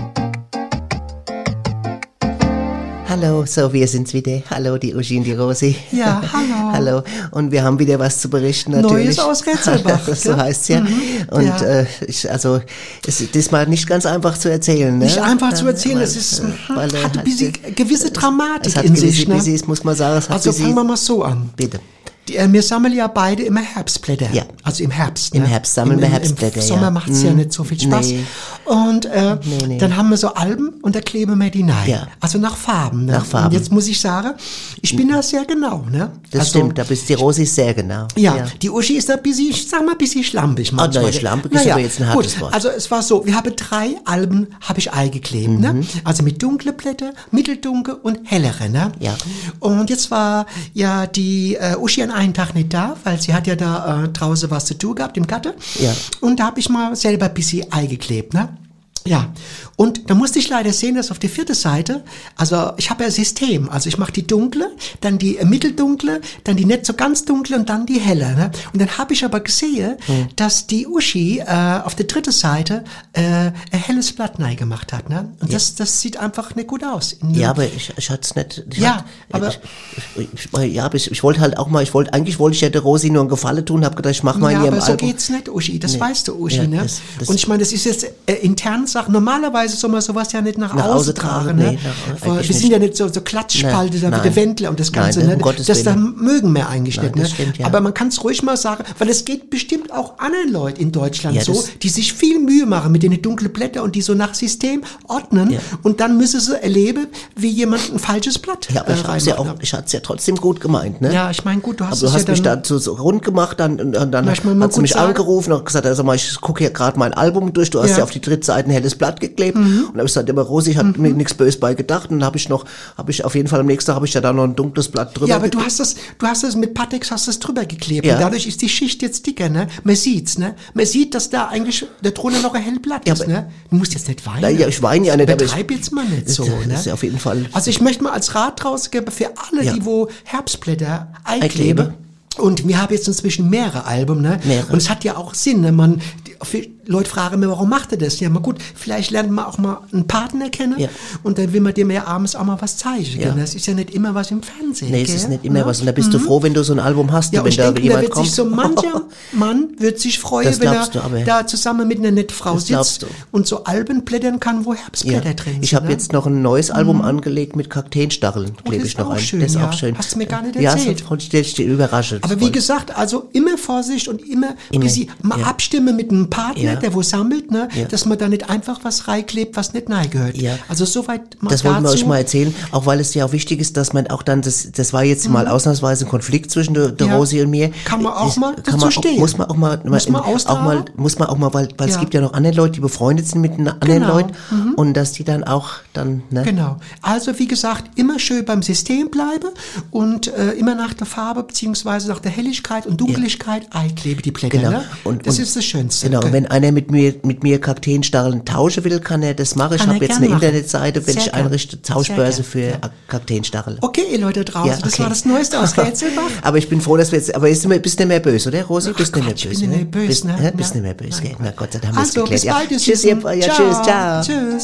Hallo, so wir sind's wieder. Hallo, die Uschi und die Rosi. Ja, hallo. Hallo. Und wir haben wieder was zu berichten natürlich. Neues aus Rätselbach, So gell? heißt's ja. Und ja. es ist diesmal nicht ganz einfach zu erzählen. Ne? Nicht einfach zu erzählen, Weil- es ist, weil, hat ein bisschen gewisse Dramatik es hat in gewisse sich. Ne? Busys, muss man sagen. Es hat Also Busys. fangen wir mal so an. Bitte. Wir sammeln ja beide immer Herbstblätter. Ja. Also im Herbst. Im ne? Herbst sammeln wir Herbstblätter, Im Sommer ja. macht's ja nicht so viel Spaß. Nee. Und Nee. dann haben wir so Alben und da kleben wir die rein. Ja. Also nach Farben. Ne? Nach Farben. Und jetzt muss ich sagen, ich bin da sehr genau. Ne? Das also, stimmt, da bist die Rosi sehr genau. Ja, die Uschi ist da ein bisschen, ich sag mal, ein bisschen schlampig. manchmal. naja, schlampig ist aber jetzt ein hartes gut. Wort. Also es war so, wir haben 3 Alben, habe ich eingeklebt. Ne? Also mit dunkle Blätter, mitteldunkel und hellere. Ne? Ja. Und jetzt war ja die Uschi an einem Tag nicht da, weil sie hat ja da draußen was zu tun gehabt im Gatte. Ja. Und da habe ich mal selber ein bisschen eingeklebt. Ne? Ja, und da musste ich leider sehen, dass auf der 4. Seite, also ich habe ja ein System, also ich mache die dunkle, dann die mitteldunkle, dann die nicht so ganz dunkle und dann die helle. Ne? Und dann habe ich aber gesehen, dass die Uschi auf der 3. Seite ein helles Blatt neu gemacht hat. Ne? Und das sieht einfach nicht gut aus. Ja, aber ich hatte es nicht. Aber ich wollte halt auch mal, eigentlich wollte ich ja der Rosi nur einen Gefallen tun, habe gedacht, ich mach mal in ihrem aber so Album. geht's nicht, Uschi, das weißt du, Uschi. Ja, Ne? Und ich meine, das ist jetzt intern Sache. Normalerweise soll man sowas ja nicht nach außen tragen. Ne? Wir sind ja nicht so Klatschspalte da wie der Wendler und das Ganze. Nein, ne? Das da mögen wir eigentlich nicht. Ne? Stimmt, ja. Aber man kann es ruhig mal sagen, weil es geht bestimmt auch anderen Leuten in Deutschland Ja, so, die sich viel Mühe machen mit den dunklen Blättern und die so nach System ordnen und dann müssen sie erleben, wie jemand ein falsches Blatt Ja, aber ich hatte es ja trotzdem gut gemeint, ne? Ja, ich meine, gut, du hast aber du es hast mich dann so rund gemacht, dann hat sie mich angerufen und gesagt, also mal, ich gucke hier gerade mein Album durch, du hast ja auf die 3. Seite ein helles Blatt geklebt. Und dann habe ich gesagt, immer Rosi, ich habe mir nichts Böses bei gedacht. Und dann habe ich auf jeden Fall am nächsten Tag habe ich ja da noch ein dunkles Blatt drüber. Ja, aber du hast das mit Patex hast das drüber geklebt. Ja. Und dadurch ist die Schicht jetzt dicker, ne? Man sieht's, ne? Man sieht, dass da eigentlich da drunter noch ein helles Blatt ist, ne? Du musst jetzt nicht weinen. Ja, ich weine ja nicht, aber Betreib jetzt mal nicht so, ne? Das ist ja auf jeden Fall. Also ich möchte mal als Rat rausgeben für alle, die wo Herbstblätter einkleben. Und wir haben jetzt inzwischen mehrere Alben, ne? Und es hat ja auch Sinn, ne? Leute fragen mir, warum macht er das? Ja, mal gut, vielleicht lernt man auch mal einen Partner kennen und dann will man dem ja abends auch mal was zeigen. Ja. Das ist ja nicht immer was im Fernsehen. Nee, es ist nicht immer was. Und da bist du froh, wenn du so ein Album hast, ja, wenn da denke, jemand da wird kommt. sich so mancher Mann wird sich freuen, wenn er da zusammen mit einer netten Frau sitzt und so Alben blättern kann, wo Herbstblätter drin sind. Ich habe jetzt noch ein neues Album angelegt mit Kakteenstacheln. Klebe ich noch ein. Schön, das ist auch schön. Hast du mir gar nicht erzählt. Ja, ich überrascht. Aber wie gesagt, also immer Vorsicht und immer mal abstimmen mit einem Partner, der wo sammelt, ne? Dass man da nicht einfach was reinklebt, was nicht nahe gehört. Ja. Also soweit mal das wollten wir euch mal erzählen, auch weil es ja auch wichtig ist, dass man auch dann, das war jetzt mal ausnahmsweise ein Konflikt zwischen der Rosi und mir. Kann man auch mal dazu stehen. Muss man auch mal, weil es gibt ja noch andere Leute, die befreundet sind mit anderen Leuten und dass die dann auch ne? Genau. Also wie gesagt, immer schön beim System bleiben und immer nach der Farbe beziehungsweise nach der Helligkeit und Dunkelheit einklebe die Blätter. Genau. Ne? Das ist das Schönste. Genau. Und wenn einer mit mir Kakteenstacheln tauschen will, kann er das machen. Ich habe jetzt eine Internetseite, wenn ich einrichte, Tauschbörse für Kakteenstacheln. Okay, ihr Leute draußen, das war das Neueste aus Rätselbach. Aber ich bin froh, dass wir jetzt, aber bist nicht mehr böse, oder Rosi? Bist nicht mehr böse. Bist nicht mehr böse. Na Gott sei Dank haben wir es also, geklärt. Bis bald, Tschüss, tschüss, ciao. Tschüss.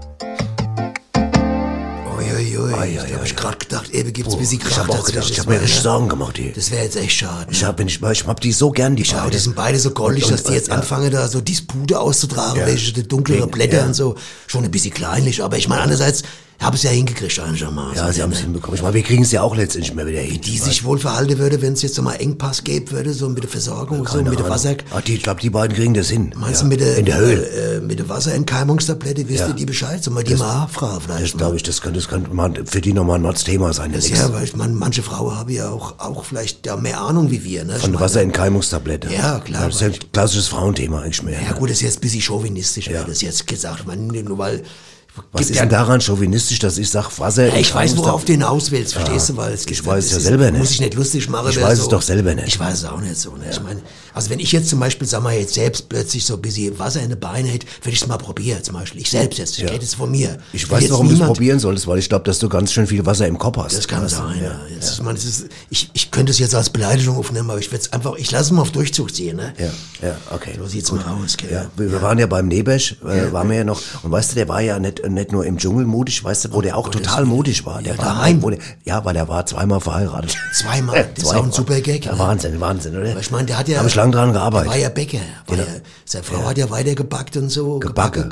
Ich habe ich gerade gedacht, eben gibt's ein bisschen Ich habe auch gedacht, ich habe mir richtig Sorgen gemacht hier. Das wäre jetzt echt schade. Ich hab die so gern, die Ja, die sind beide so goldig, dass die jetzt anfangen, da so Dispute auszutragen, welche dunklere Blätter und so. Schon ein bisschen kleinlich, aber ich meine, andererseits habe es ja hingekriegt, eigentlich mal. Ja, sie haben es hinbekommen. Ich meine, wir kriegen es ja auch letztendlich mehr wieder hin. Wie die sich wohl verhalten würde, wenn es jetzt so mal Engpass geben würde, so mit der Versorgung, so mit dem Wasser. Ich glaube, die beiden kriegen das hin. Meinst du, in der Höhle? Mit der Wasserentkeimungstablette, wisst ihr die Bescheid? Sollen wir die mal fragen vielleicht? Das glaube ich, das könnte für die nochmal ein Mordsthema sein. Ja, weil ich meine, manche Frauen haben ja auch vielleicht mehr Ahnung wie wir. Ne? Von der Wasserentkeimungstablette. Ja, klar. Das ist ja ein klassisches Frauenthema eigentlich mehr. Ja gut, das ist jetzt ein bisschen chauvinistisch, wer das jetzt gesagt. Ich meine, nur weil... Was ist denn daran chauvinistisch, dass ich sag, Wasser... Ja, ich weiß, worauf du hinaus willst, verstehst du? Weil es gibt, ich weiß es ja selber nicht. Muss ich nicht lustig machen. Ich weiß es doch selber nicht. Ich weiß es auch nicht so. Ne? Ich meine, also wenn ich jetzt zum Beispiel, sag mal, jetzt selbst plötzlich so ein bisschen Wasser in den Beinen hätte, würde ich es mal probieren zum Beispiel. Ich selbst jetzt, ich rede jetzt von mir. Ich weiß, warum du es probieren solltest, weil ich glaube, dass du ganz schön viel Wasser im Kopf hast. Das kann sein, ja. Jetzt, ich meine, ich könnte es jetzt als Beleidigung aufnehmen, aber ich lasse es mal auf Durchzug ziehen. Ne? Ja, okay. So sieht's mal aus, gell? Ja, wir waren ja beim Nebesch, waren wir ja noch, und weißt du, der war ja nicht nur im Dschungel mutig, weißt du, wo der auch total mutig war. Der war daheim. Weil der war zweimal verheiratet. Zweimal? Das ist auch ein super Gag. Ja, Wahnsinn, oder? Aber ich meine, der hat ja... Habe ich lange dran gearbeitet. Der war ja Bäcker. Seine Frau hat ja weiter gebackt und so. Gebogen.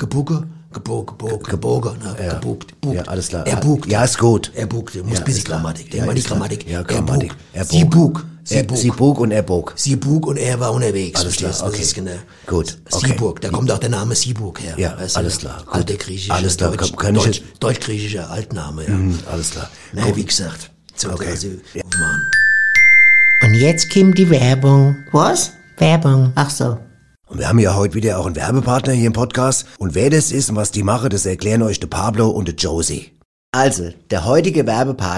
Ja, alles klar. Er bugt. Ja, ist gut. Er bugt. Muss ein bisschen Grammatik. Denk mal die Grammatik. Ja, Grammatik. Sie bug. Sie bug und er bog. Sie bug und er war unterwegs. Alles klar, okay. Das ist genau. Gut. Sieburg, da kommt auch der Name Sieburg her. Ja, alles klar. Alter griechischer, alles klar. deutsch-griechischer Altname, ja. Alles klar. Na, wie gesagt. So, okay. Also, Und jetzt kommt die Werbung. Was? Werbung. Ach so. Und wir haben ja heute wieder auch einen Werbepartner hier im Podcast. Und wer das ist und was die machen, das erklären euch der Pablo und der Josie. Also, der heutige Werbepartner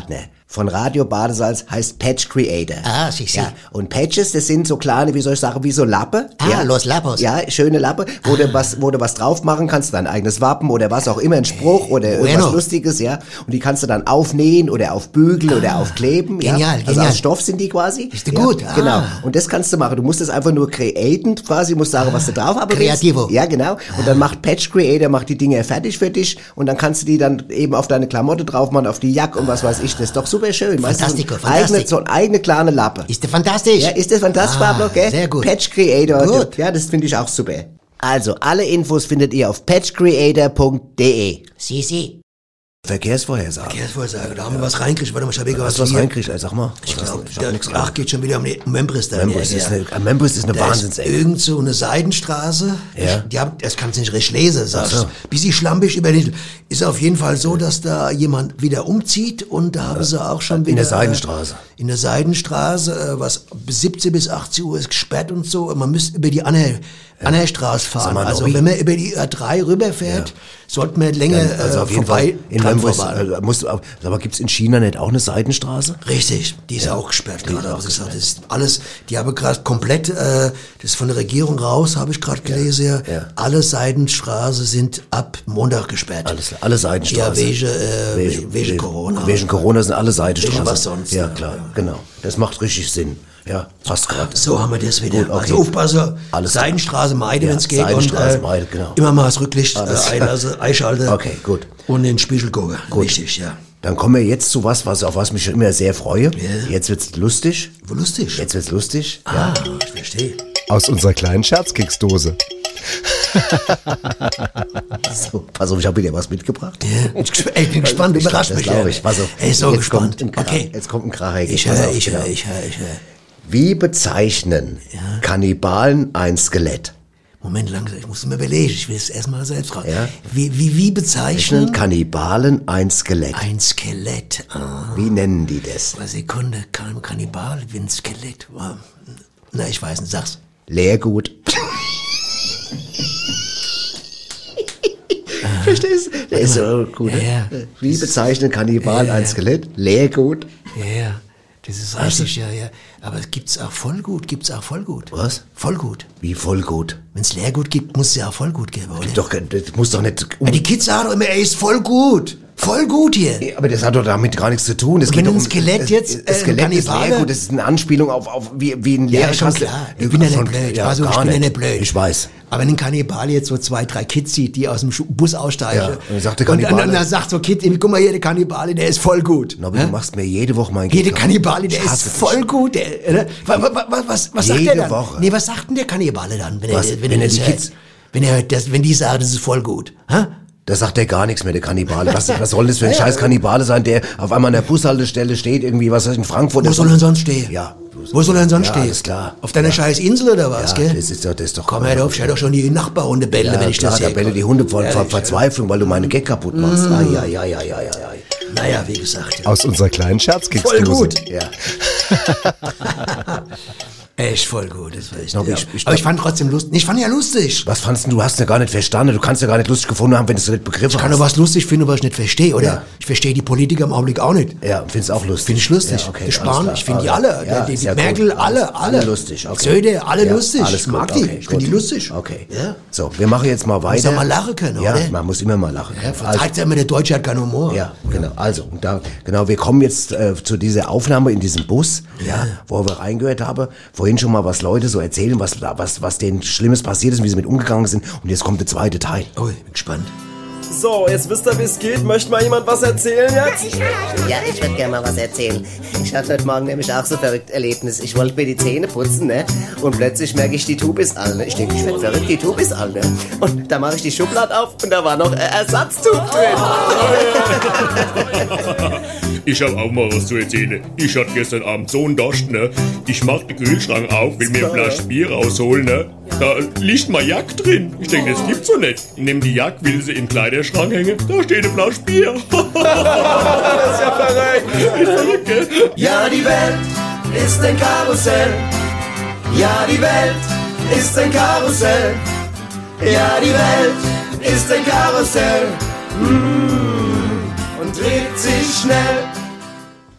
von Radio Badesalz heißt Patch Creator. Ah, sie. Ja, und Patches, das sind so kleine, wie soll ich sagen, wie so Lappe. Ah, los Lappos. Ja, schöne Lappe, wo du was drauf machen kannst, dein eigenes Wappen oder was auch immer, ein Spruch oder irgendwas Lustiges, ja. Und die kannst du dann aufnähen oder aufbügeln oder aufkleben, ja. Genial. Also aus Stoff sind die quasi. Ist gut. Ja, genau. Und das kannst du machen. Du musst das einfach nur createn, quasi, musst sagen, was du drauf haben willst. Kreativo. Ja, genau. Und dann macht Patch Creator, macht die Dinge fertig für dich und dann kannst du die dann eben auf deine Klamotte drauf machen, auf die Jacke und was weiß ich. Das ist doch super schön. Fantastico. So eine eigene kleine Lappe. Ist der fantastisch? Ja, ist das fantastisch, Pablo, gell? Sehr gut. Patch Creator. Gut. Ja, das finde ich auch super. Also, alle Infos findet ihr auf patchcreator.de. Sie. Verkehrsvorhersage. Da haben wir was reinkriegt. Warte mal, ich habe Hast du was reinkriegt? Sag mal. Ich glaube, der geht schon wieder um die Membris da. Membris ist eine Wahnsinnsecke. Irgend so eine Seidenstraße. Ja. Das kannst du nicht recht lesen, sagst du. So. Bisschen schlampig über den. Ist auf jeden Fall so, dass da jemand wieder umzieht und da haben sie auch schon wieder. In der Seidenstraße. In der Seidenstraße, was bis 17 bis 18 Uhr ist gesperrt und so. Man müsste über die Annerstraße fahren. Mal, also Nobby, wenn man über die A3 rüberfährt, sollte man länger also auf jeden vorbei. Fall in Membris. Aber gibt's in China nicht auch eine Seidenstraße? Richtig, die ist auch gesperrt gerade. Auch gesagt, das ist alles, die haben gerade komplett, das ist von der Regierung raus, habe ich gerade gelesen. Ja. Alle Seidenstraßen sind ab Montag gesperrt. Alle Seidenstraßen. Ja, wegen Corona. Wegen Corona sind alle Seidenstraßen. Wegen was sonst. Ja, klar, genau. Das macht richtig Sinn. Ja, passt gerade. So haben wir das wieder. Gut, okay. Also aufpassen, Alles Seidenstraße meiden, wenn es geht. Seidenstraße meiden, genau. Immer mal das Rücklicht einschalten. Okay, gut. Und den Spiegel gucken. Gut. Richtig, ja. Dann kommen wir jetzt zu auf was mich immer sehr freue. Yeah. Jetzt wird's lustig. Wo lustig? Jetzt wird's lustig. Ja, ich verstehe. Aus unserer kleinen Scherzkeksdose. So, pass auf, ich habe wieder was mitgebracht. Ja. Ich bin gespannt, überrascht mich. Glaube ich. Pass auf. Ey, so gespannt. Okay. Jetzt kommt ein Kracher. Ich höre. Wie bezeichnen Kannibalen ein Skelett? Moment, langsam, ich muss mir überlegen, ich will es erstmal selbst fragen. Ja? Wie bezeichnen Kannibalen ein Skelett? Ein Skelett. Wie nennen die das? Eine Sekunde, Kannibal wie ein Skelett. Na, ich weiß nicht, sag's. Leergut. Verstehst du? Der ist so gut. Ja. Wie bezeichnen Kannibalen ein Skelett? Leergut. Ja. Das ist richtig, ja. Aber es gibt's auch Vollgut, Was? Vollgut. Wie Vollgut? Wenn's Leergut gibt, muss es ja auch Vollgut geben, oder? Das muss doch nicht... Die Kids sagen doch immer, er ist Vollgut. Vollgut hier. Aber das hat doch damit gar nichts zu tun. Das wenn geht ein Skelett jetzt... Skelett ist Leergut, das ist eine Anspielung auf wie ein Leergut. Ja, schon klar. Ich bin ja nicht blöd. Ich bin ja nicht blöd. Ich weiß. Aber wenn ein Kannibal jetzt so 2, 3 Kids sieht, die aus dem Bus aussteigen. Ja, und dann sagt der Kannibale... Und dann sagt so Kid, guck mal hier, der Kannibale, der ist voll gut. Nobby, du machst mir jede Woche mein Jede Kannibale, der ist voll gut. Was sagt der dann? Woche. Nee, was sagt denn der Kannibale dann, wenn die sagen, das ist voll gut? Hä? Da sagt er gar nichts mehr, der Kannibale. Was soll das für ein scheiß Kannibale sein, der auf einmal an der Bushaltestelle steht, irgendwie, was in Frankfurt... Wo soll er sonst stehen? Ja. Wo soll er sonst stehen? Alles klar. Auf deiner scheiß Insel oder was, gell? Das ist doch... Komm her auf, schau doch schon die Nachbarhunde bellen, wenn ich das sehe. Da bellen die Hunde vor Verzweiflung, weil du meine Gag kaputt machst. Ai. Naja, wie gesagt. Aus unserer kleinen Scherzkeksdose. Voll gut. Ja. Echt voll gut, das war echt. Aber ich fand trotzdem lustig. Ich fand ja lustig. Was fandst du? Du hast ja gar nicht verstanden. Du kannst ja gar nicht lustig gefunden haben, wenn du es nicht begriffen hast. Ich kann doch was lustig finden, was ich nicht verstehe, oder? Ja. Ich verstehe die Politiker im Augenblick auch nicht. Ja, findest auch lustig. Finde ich lustig. Ja, okay, die Spahn, ich finde die alle. Ja, die Merkel, gut. alle lustig. Okay. Söder, alle lustig. Alles ich mag die. Ich finde die lustig. Okay. Ja. So, wir machen jetzt mal weiter. Muss ja mal lachen können, ja, oder? Man muss immer mal lachen können. Ja, zeigt ja immer, der Deutsche hat keinen Humor. Ja, genau. Also, wir kommen jetzt zu dieser Aufnahme in diesem Bus, wo wir reingehört haben. Vorhin schon mal, was Leute so erzählen, was denen Schlimmes passiert ist und wie sie mit umgegangen sind. Und jetzt kommt der zweite Teil. Oh, ich bin gespannt. So, jetzt wisst ihr, wie es geht. Möchte mal jemand was erzählen jetzt? Ja, ich würde gerne mal was erzählen. Ich hatte heute Morgen nämlich auch so ein verrücktes Erlebnis. Ich wollte mir die Zähne putzen, ne? Und plötzlich merke ich, die Tube ist all, ne? Ich denke, ich werde verrückt, die Tube ist all, ne? Und da mache ich die Schublade auf und da war noch Ersatztube drin. Ich hab auch mal was zu erzählen. Ich hatte gestern Abend so einen Dost, ne? Ich mach den Kühlschrank auf, will mir ein Flasche Bier rausholen, ne? Da liegt mal Jack drin. Ich denke, das gibt's so nicht. Ich nehm die Jack, will sie in den Kleiderschrank hängen. Da steht eine Flasche Bier. Das ist ja verrückt. Ist verrückt, gell? Ja, die Welt ist ein Karussell. Ja, die Welt ist ein Karussell. Ja, die Welt ist ein Karussell. Und dreht sich schnell.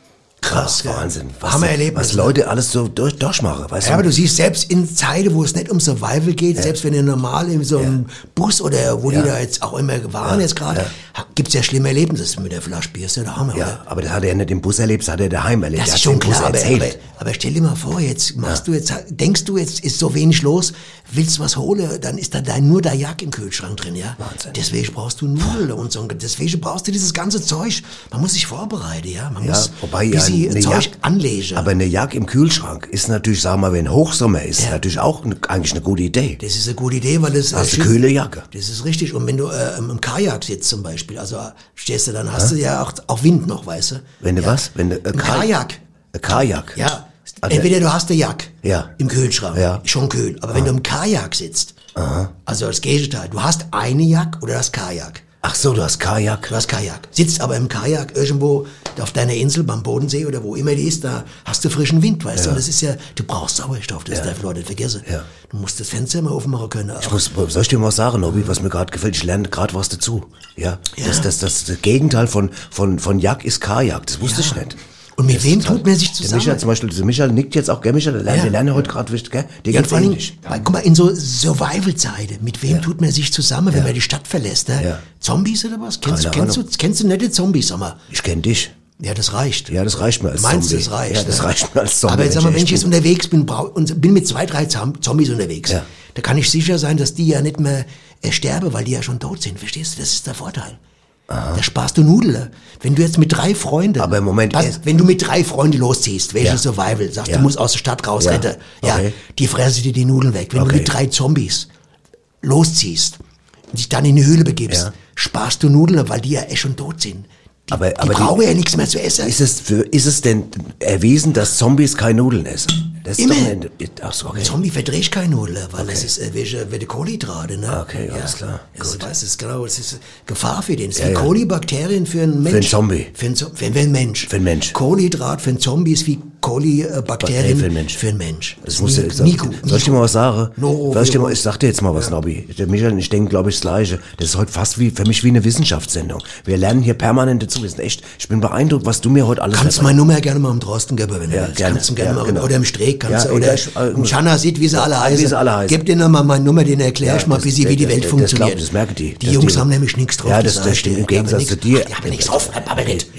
Krass, ja, Wahnsinn. Hammererlebnis. Was Leute alles so durchmachen, weißt du? Ja, aber du siehst, selbst in Zeiten, wo es nicht um Survival geht, selbst wenn du normal in so einem Bus oder wo die da jetzt auch immer waren jetzt gerade, gibt's ja schlimme Erlebnisse mit der Flasche Bier, ist ja der Hammer, oder? Aber das hat er nicht im Bus erlebt, das hat er daheim erlebt. Das ist schon klar, aber stell dir mal vor, jetzt denkst du, jetzt ist so wenig los, willst was holen, dann ist da nur der Jack im Kühlschrank drin, ja? Wahnsinn. Deswegen brauchst du Nudeln und so, deswegen brauchst du dieses ganze Zeug. Man muss sich vorbereiten, ja? Man muss wobei bisschen Zeug anlegen. Aber eine Jacke im Kühlschrank ist natürlich, sagen wir mal, wenn Hochsommer ist, natürlich auch eigentlich eine gute Idee. Das ist eine gute Idee, weil das hast eine kühle Jacke. Das ist richtig. Und wenn du im Kajak sitzt zum Beispiel, also stehst du, dann hast du ja auch Wind noch, weißt du? Wenn du was? Wenn du Kajak. Kajak. Ja. Entweder du hast eine Jacke im Kühlschrank, ja. schon kühl. Aber wenn du im Kajak sitzt, also das Gegenteil, du hast eine Jacke oder das Kajak. Ach so, du hast Kajak. Du hast Kajak. Sitzt aber im Kajak irgendwo auf deiner Insel beim Bodensee oder wo immer die ist, da hast du frischen Wind, weißt du. Und das ist ja, du brauchst Sauerstoff, das darf Leute nicht vergessen. Ja. Du musst das Fenster mal aufmachen können. Soll ich dir mal sagen, Nobby, was mir gerade gefällt? Ich lerne gerade was dazu. Ja. Das Gegenteil von Jagd ist Kajak. Das wusste ich nicht. Und mit wem tut man sich zusammen? Der Michael zum Beispiel, Michael nickt jetzt auch, gell, Michael? Wir lernen heute gerade, gell? Der geht vor allem, guck mal, in so Survival-Zeiten, mit wem tut man sich zusammen, wenn man die Stadt verlässt? Ne? Ja. Zombies oder was? Kennst du nette Zombies, sag mal? Ich kenn dich. Ja, das reicht. Ja, das reicht mir als Zombie. Meinst du, das reicht? Ja, das reicht mir als Zombie. Aber jetzt sag mal, wenn ich jetzt unterwegs bin und bin mit 2, 3 Zombies unterwegs, da kann ich sicher sein, dass die ja nicht mehr sterben, weil die ja schon tot sind. Verstehst du? Das ist der Vorteil. Da sparst du Nudeln. Wenn du jetzt mit 3 Freunden, aber im Moment, wenn du mit 3 Freunden losziehst, welche Survival, sagst du musst aus der Stadt rausretten, die fressen dir die Nudeln weg. Wenn du mit 3 Zombies losziehst und dich dann in die Höhle begibst, sparst du Nudeln, weil die ja schon tot sind. Die brauchen ja nichts mehr zu essen. Ist es denn erwiesen, dass Zombies keine Nudeln essen? Das immer. Ist doch Ein Zombie verdreht keine Nudeln, weil es ist welche Kohlenhydrate, ne? Okay, alles klar. Gut. Das ist genau, es ist Gefahr für den. Es sind Kolibakterien für einen Mensch. Für einen Zombie. Für einen Mensch. Für einen Mensch. Kohlenhydrat für einen Zombie ist wie Kolibakterien für einen Mensch. Das muss nie gut. Soll ich dir mal was sagen? Ich sag dir jetzt mal was, Nobby. Der Michael und ich denken, glaube ich, das Gleiche. Das ist heute fast für mich wie eine Wissenschaftssendung. Wir lernen hier permanent dazu. Wir sind echt, ich bin beeindruckt, was du mir heute alles kannst meine Nummer gerne mal am Drosten geben, wenn du willst. Kannst du gerne mal, genau. Oder im Streeck, oder Schanna sieht, wie sie alle heißen. Gib dir nochmal meine Nummer, den erklär ich mal ein bisschen, wie die Welt funktioniert. Das merken die. Die Jungs haben nämlich nichts drauf. Ja, das stimmt. Im Gegensatz zu dir. Die haben nichts drauf, aber nicht.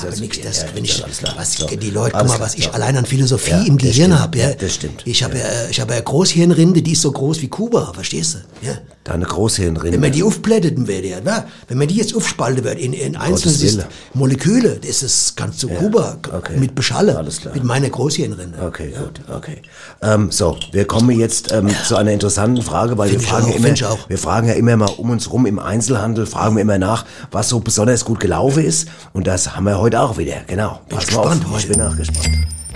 Die Leute, guck mal, was ich allein an Philosophie im Gehirn habe. Ja, das stimmt. Ich habe eine Großhirnrinde, die ist so groß wie Kuba, verstehst du? Ja. Deine Großhirnrinde. Wenn man die aufblätteten würde, wenn man die jetzt aufspalten würde in einzelne Moleküle, kannst du Kuba mit beschallen. Alles klar. Mit meiner Großhirnrinde. Okay, gut, okay. So, wir kommen jetzt zu einer interessanten Frage, weil wir fragen ja immer mal um uns rum im Einzelhandel, fragen wir immer nach, was so besonders gut gelaufen ist. Und das haben wir heute auch wieder, genau. Pass mal auf, ich bin auch gespannt.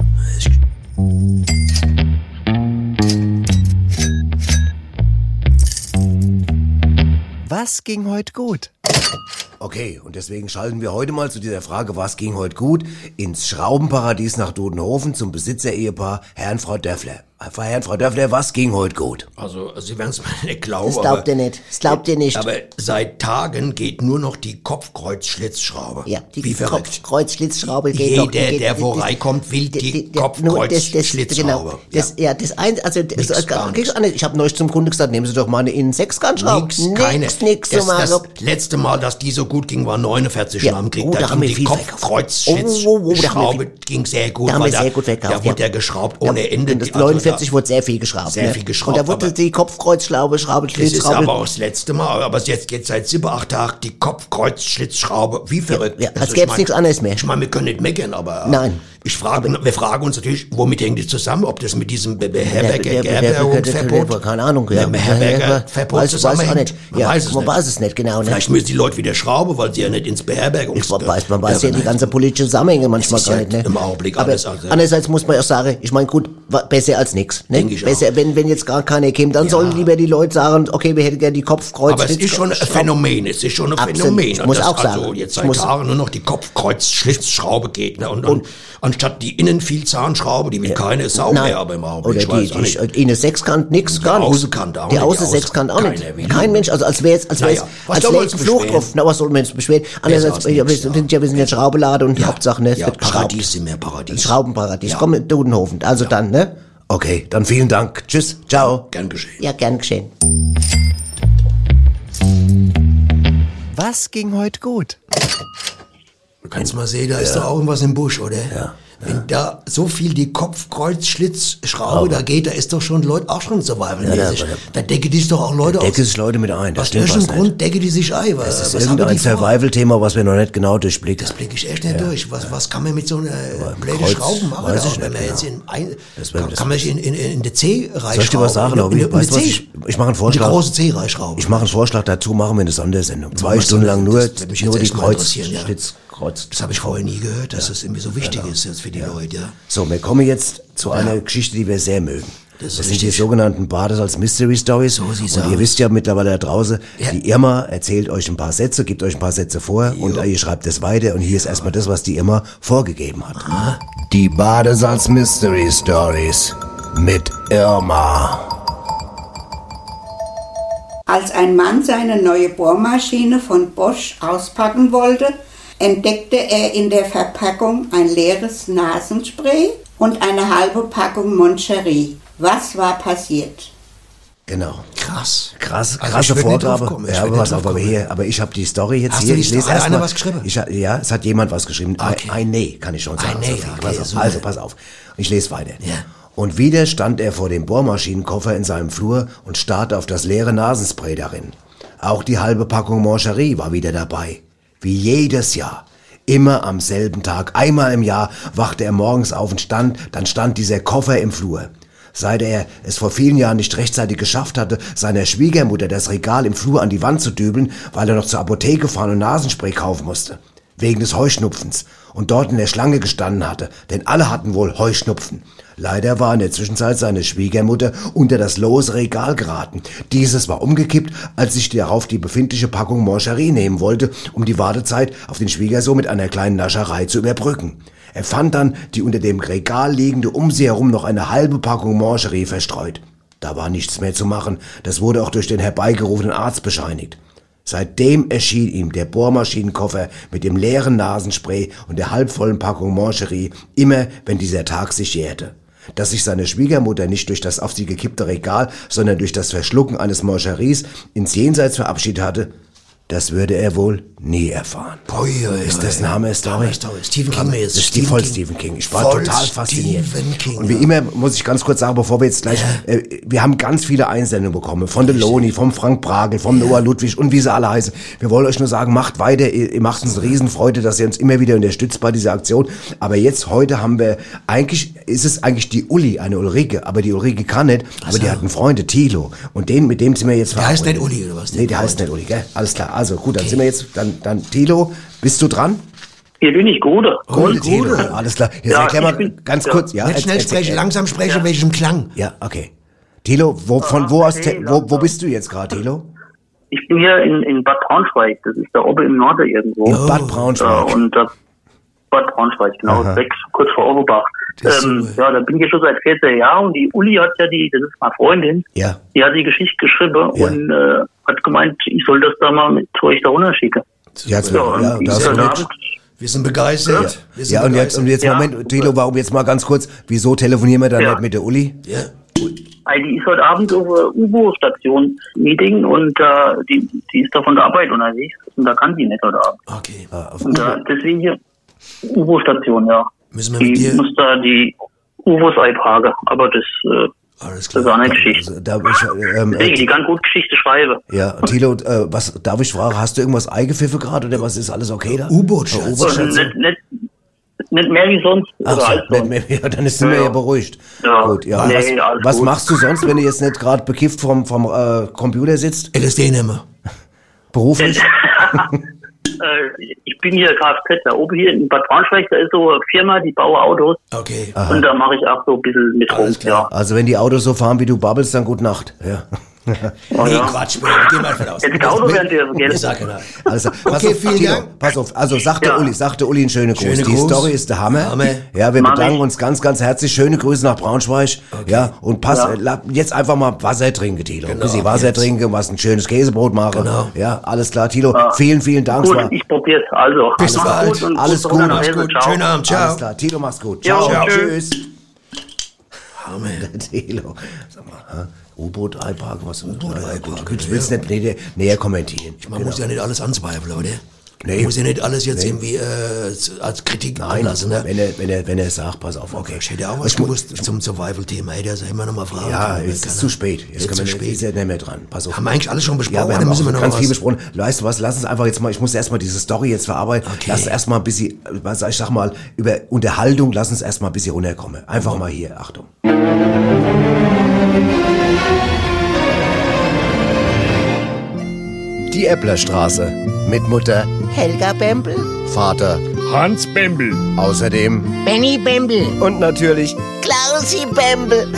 Was ging heute gut? Okay, und deswegen schalten wir heute mal zu dieser Frage, was ging heute gut, ins Schraubenparadies nach Dodenhofen zum Besitzer-Ehepaar Herr und Frau Döffler. Herr und Frau Döffler, was ging heute gut? Also Sie werden es mal nicht glauben. Das glaubt ihr nicht. Das glaubt ihr nicht. Aber seit Tagen geht nur noch die Kopfkreuzschlitzschraube. Ja, die Kopfkreuzschlitzschraube geht noch. Jeder, der wo reinkommt, will die Kopfkreuzschlitzschraube. Ich habe neulich zum Kunde gesagt, nehmen Sie doch mal eine Innensechskantschraube. Nix. Das letzte Mal, dass die so gut ging, war 49 Schramm gekriegt. Da haben wir die Kopfkreuzschlitzschraube ging sehr gut. Da haben wir sehr gut verkauft. Da wurde der geschraubt ohne Ende. 49 wurde sehr viel geschraubt. Sehr viel geschraubt. Und da wurde die Kopfkreuzschraube, Das ist aber auch das letzte Mal. Aber jetzt geht seit 7, 8 Tagen die Kopfkreuzschlitzschraube. Wie verrückt. Ja, als gäbe es nichts anderes mehr. Ich meine, wir können nicht meckern, aber... Nein. Wir fragen uns natürlich, womit hängt das zusammen? Ob das mit diesem Beherbergerverbot... Keine Ahnung. Beherbergerverbot zusammenhängt? Man weiß es nicht genau. Vielleicht müssen die Leute wieder schrauben, weil sie ja nicht ins Beherbergungsverbot... Man weiß ja die ganzen politischen Zusammenhänge manchmal gar nicht. Im Augenblick alles. Aber andererseits muss man auch sagen, ich meine, gut, besser als nix. Ne? Denk ich besser, wenn jetzt gar keiner käme, dann sollen lieber die Leute sagen, okay, wir hätten gerne die Kopfkreuz. Aber es ist schon ein Phänomen, Absolut. Ich muss auch sagen. Also jetzt seit Jahren nur noch die Kopfkreuz-Schlitzschraube geht, ne? Und anstatt die Innenvielzahnschraube, die will keine Sau mehr, aber im Augenblick. Oder die eine Sechskant, nix, gar nichts. Außenkant auch die nicht. Außensechskant auch nicht. Keiner will. Kein Mensch, also als wäre es ein Fluchthof. Na, was soll man jetzt beschweren? Andererseits, wir sind ja Schraubeladen und Hauptsache, ne, es wird geschraubt. Paradies sind mehr Paradies. Schraubenparadies. Komm mit Dudenhofen. Also dann, ne? Okay, dann vielen Dank. Tschüss, ciao. Gern geschehen. Ja, gern geschehen. Was ging heute gut? Du kannst mal sehen, da ist doch auch irgendwas im Busch, oder? Ja. Wenn da so viel die Kopfkreuzschlitzschraube da geht, da ist doch schon Leute auch schon survivalmäßig. Da decken die sich doch auch Leute Decken sich Leute mit ein, das aus stimmt was welchem nicht. Grund decken die sich ein? Das ist irgendein Survival-Thema, was wir noch nicht genau durchblicken. Das blicke ich echt nicht durch. Was kann man mit so einer blöden Kreuz, Schrauben machen? weiß ich Wenn nicht, man jetzt genau. kann man sich in der C reinschrauben? Soll ich dir was sagen, Lobby? Weißt du was, ich mache einen Vorschlag. Die große C reinschrauben. Ich mache einen Vorschlag, dazu machen wir eine Sondersendung. 2 Stunden lang nur das würde mich die jetzt erstmal interessieren, ja. Kreuz. Das habe ich vorher nie gehört, dass das irgendwie so wichtig ist jetzt für die Leute. Ja. So, wir kommen jetzt zu einer Geschichte, die wir sehr mögen. Das sind die sogenannten Badesalz Mystery Stories. So sieht's und aus. ihr wisst ja mittlerweile da draußen, die Irma erzählt euch ein paar Sätze, gibt euch ein paar Sätze vor und ihr schreibt es weiter. Und hier ist erstmal das, was die Irma vorgegeben hat. Die Badesalz Mystery Stories mit Irma. Als ein Mann seine neue Bohrmaschine von Bosch auspacken wollte, entdeckte er in der Verpackung ein leeres Nasenspray und eine halbe Packung Moncherie. Was war passiert? Genau. Krasse Krasse Vorgabe. Ja, aber ich habe die Story jetzt hier. Ich lese erstmal. Was geschrieben? Ja, es hat jemand was geschrieben. Okay. Ein Nee, kann ich schon sagen. Ein Nee, okay, Also pass auf. Ich lese weiter. Ja. Und wieder stand er vor dem Bohrmaschinenkoffer in seinem Flur und starrte auf das leere Nasenspray darin. Auch die halbe Packung Moncherie war wieder dabei. Wie jedes Jahr. Immer am selben Tag, einmal im Jahr, wachte er morgens auf und dann stand dieser Koffer im Flur. Seit er es vor vielen Jahren nicht rechtzeitig geschafft hatte, seiner Schwiegermutter das Regal im Flur an die Wand zu dübeln, weil er noch zur Apotheke fahren und Nasenspray kaufen musste. Wegen des Heuschnupfens. Und dort in der Schlange gestanden hatte, denn alle hatten wohl Heuschnupfen. Leider war in der Zwischenzeit seine Schwiegermutter unter das lose Regal geraten. Dieses war umgekippt, als sich darauf die befindliche Packung Moncherie nehmen wollte, um die Wartezeit auf den Schwiegersohn mit einer kleinen Nascherei zu überbrücken. Er fand dann die unter dem Regal liegende um sie herum noch eine halbe Packung Moncherie verstreut. Da war nichts mehr zu machen, das wurde auch durch den herbeigerufenen Arzt bescheinigt. Seitdem erschien ihm der Bohrmaschinenkoffer mit dem leeren Nasenspray und der halbvollen Packung Moncherie immer, wenn dieser Tag sich jährte. Dass sich seine Schwiegermutter nicht durch das auf sie gekippte Regal, sondern durch das Verschlucken eines Moncheries ins Jenseits verabschiedet hatte, das würde er wohl nie erfahren. Ist das eine Hammer-Story? Stephen King Das ist die voll Stephen King. Ich war total fasziniert. Und wie immer muss ich ganz kurz sagen, bevor wir jetzt gleich, wir haben ganz viele Einsendungen bekommen. Von Deloni, vom Frank Bragel, vom Noah Ludwig und wie sie alle heißen. Wir wollen euch nur sagen, macht weiter. Ihr macht uns eine Riesenfreude, dass ihr uns immer wieder unterstützt bei dieser Aktion. Aber jetzt, heute haben wir, ist es eigentlich die Uli, eine Ulrike. Aber die Ulrike kann nicht. Aber die hat einen Freund, Thilo. Und mit dem sind wir jetzt Der heißt nicht Uli, oder was? Nee, der heißt nicht Uli, gell? Alles klar. Also gut, dann sind wir jetzt, dann Thilo, bist du dran? Hier bin ich, Gode. Thilo, alles klar. Jetzt erklär mal ganz kurz. Ja, nicht schnell sprechen, langsam sprechen, welchem Klang. Ja, okay. Thilo, wo bist du jetzt gerade, Thilo? Ich bin hier in Bad Braunschweig, das ist da oben im Norden irgendwo. Bad Braunschweig. Bad Braunschweig, genau, kurz vor Oberbach. Da bin ich ja schon seit 14 Jahren und die Uli hat ja das ist meine Freundin, die hat die Geschichte geschrieben und hat gemeint, ich soll das da mal zu euch da runterschicken. Wir sind begeistert. Ja. Und jetzt Moment, Thilo, warum jetzt mal ganz kurz, wieso telefonieren wir dann nicht mit der Uli? Ja. Die ist heute Abend auf einer U-Boot-Station-Meeting und die ist da von der Arbeit unterwegs und da kann sie nicht heute Abend. Okay. Und deswegen hier U-Boot-Station, ja. Die muss da die U-Boot einpacken, aber das ist eine Geschichte. Die kann gut Geschichte schreiben. Ja, Thilo, was darf ich fragen, hast du irgendwas eingepfiffen gerade oder was ist alles okay da? U-Boot-Station. Nicht mehr wie sonst. Nicht mehr, ja, dann sind wir ja beruhigt. Ja. Gut, ja. Was machst du sonst, wenn du jetzt nicht gerade bekifft vom Computer sitzt? LSD nehmen. Beruflich? Ich ich bin hier Kfz, da oben hier in Bad Braunschweig, da ist so eine Firma, die bauen Autos. Okay. Aha. Und da mache ich auch so ein bisschen mit rum, ja. Also wenn die Autos so fahren, wie du babbelst, dann gute Nacht. Ja. Oh, Nee, ja. Quatsch, wir gehen mal von aus. Jetzt Auto werden wir vergessen. Sag genau. Also, Okay, vielen Dank. Pass auf, also sagte Uli einen schönen Gruß. Schönen Die Gruß. Story ist der Hammer. Hammer. Ja, wir Mach bedanken ich. uns ganz, ganz herzlich. Schöne Grüße nach Braunschweig. Ja, und jetzt einfach mal Wasser trinken, Tilo. Ein bisschen Wasser trinken, was ein schönes Käsebrot machen. Genau. Ja, alles klar, Tilo. Ja. Vielen, vielen Dank. Gut, Es war- ich probier's. Also, Bis mach's bald. gut und Alles gute gut, Woche nach mach's Hause. gut. Ciao. Schönen Abend, ciao. Alles klar, Tilo, mach's gut. Ja, Ciao, tschüss. tschüss. Tilo, sag mal, U-Boot einparken, was U-Boot einparken. Du willst nicht näher kommentieren. Man muss ja nicht alles anzweifeln, oder? Nee. Man muss ja nicht alles jetzt irgendwie als Kritik anlassen, ne? Wenn er sagt, pass auf, okay. Ich hätte auch was gewusst zum Survival-Thema, hätte er immer noch mal fragen Ja, können. es ist zu spät. Jetzt können wir nicht mehr dran. Pass auf. Haben wir eigentlich alles schon besprochen, Ja, wir oder haben müssen auch wir noch ganz was? viel besprochen. Weißt du was, lass uns einfach jetzt mal, ich muss erstmal diese Story jetzt verarbeiten. Okay. Lass uns erstmal ein bisschen, ich sag mal, über Unterhaltung, lass uns erstmal ein bisschen runterkommen. Einfach mal hier, Achtung. Die Epplerstraße mit Mutter Helga Bembel, Vater, Hans Bembel. außerdem Benny Bembel, und natürlich Klausi Bembel.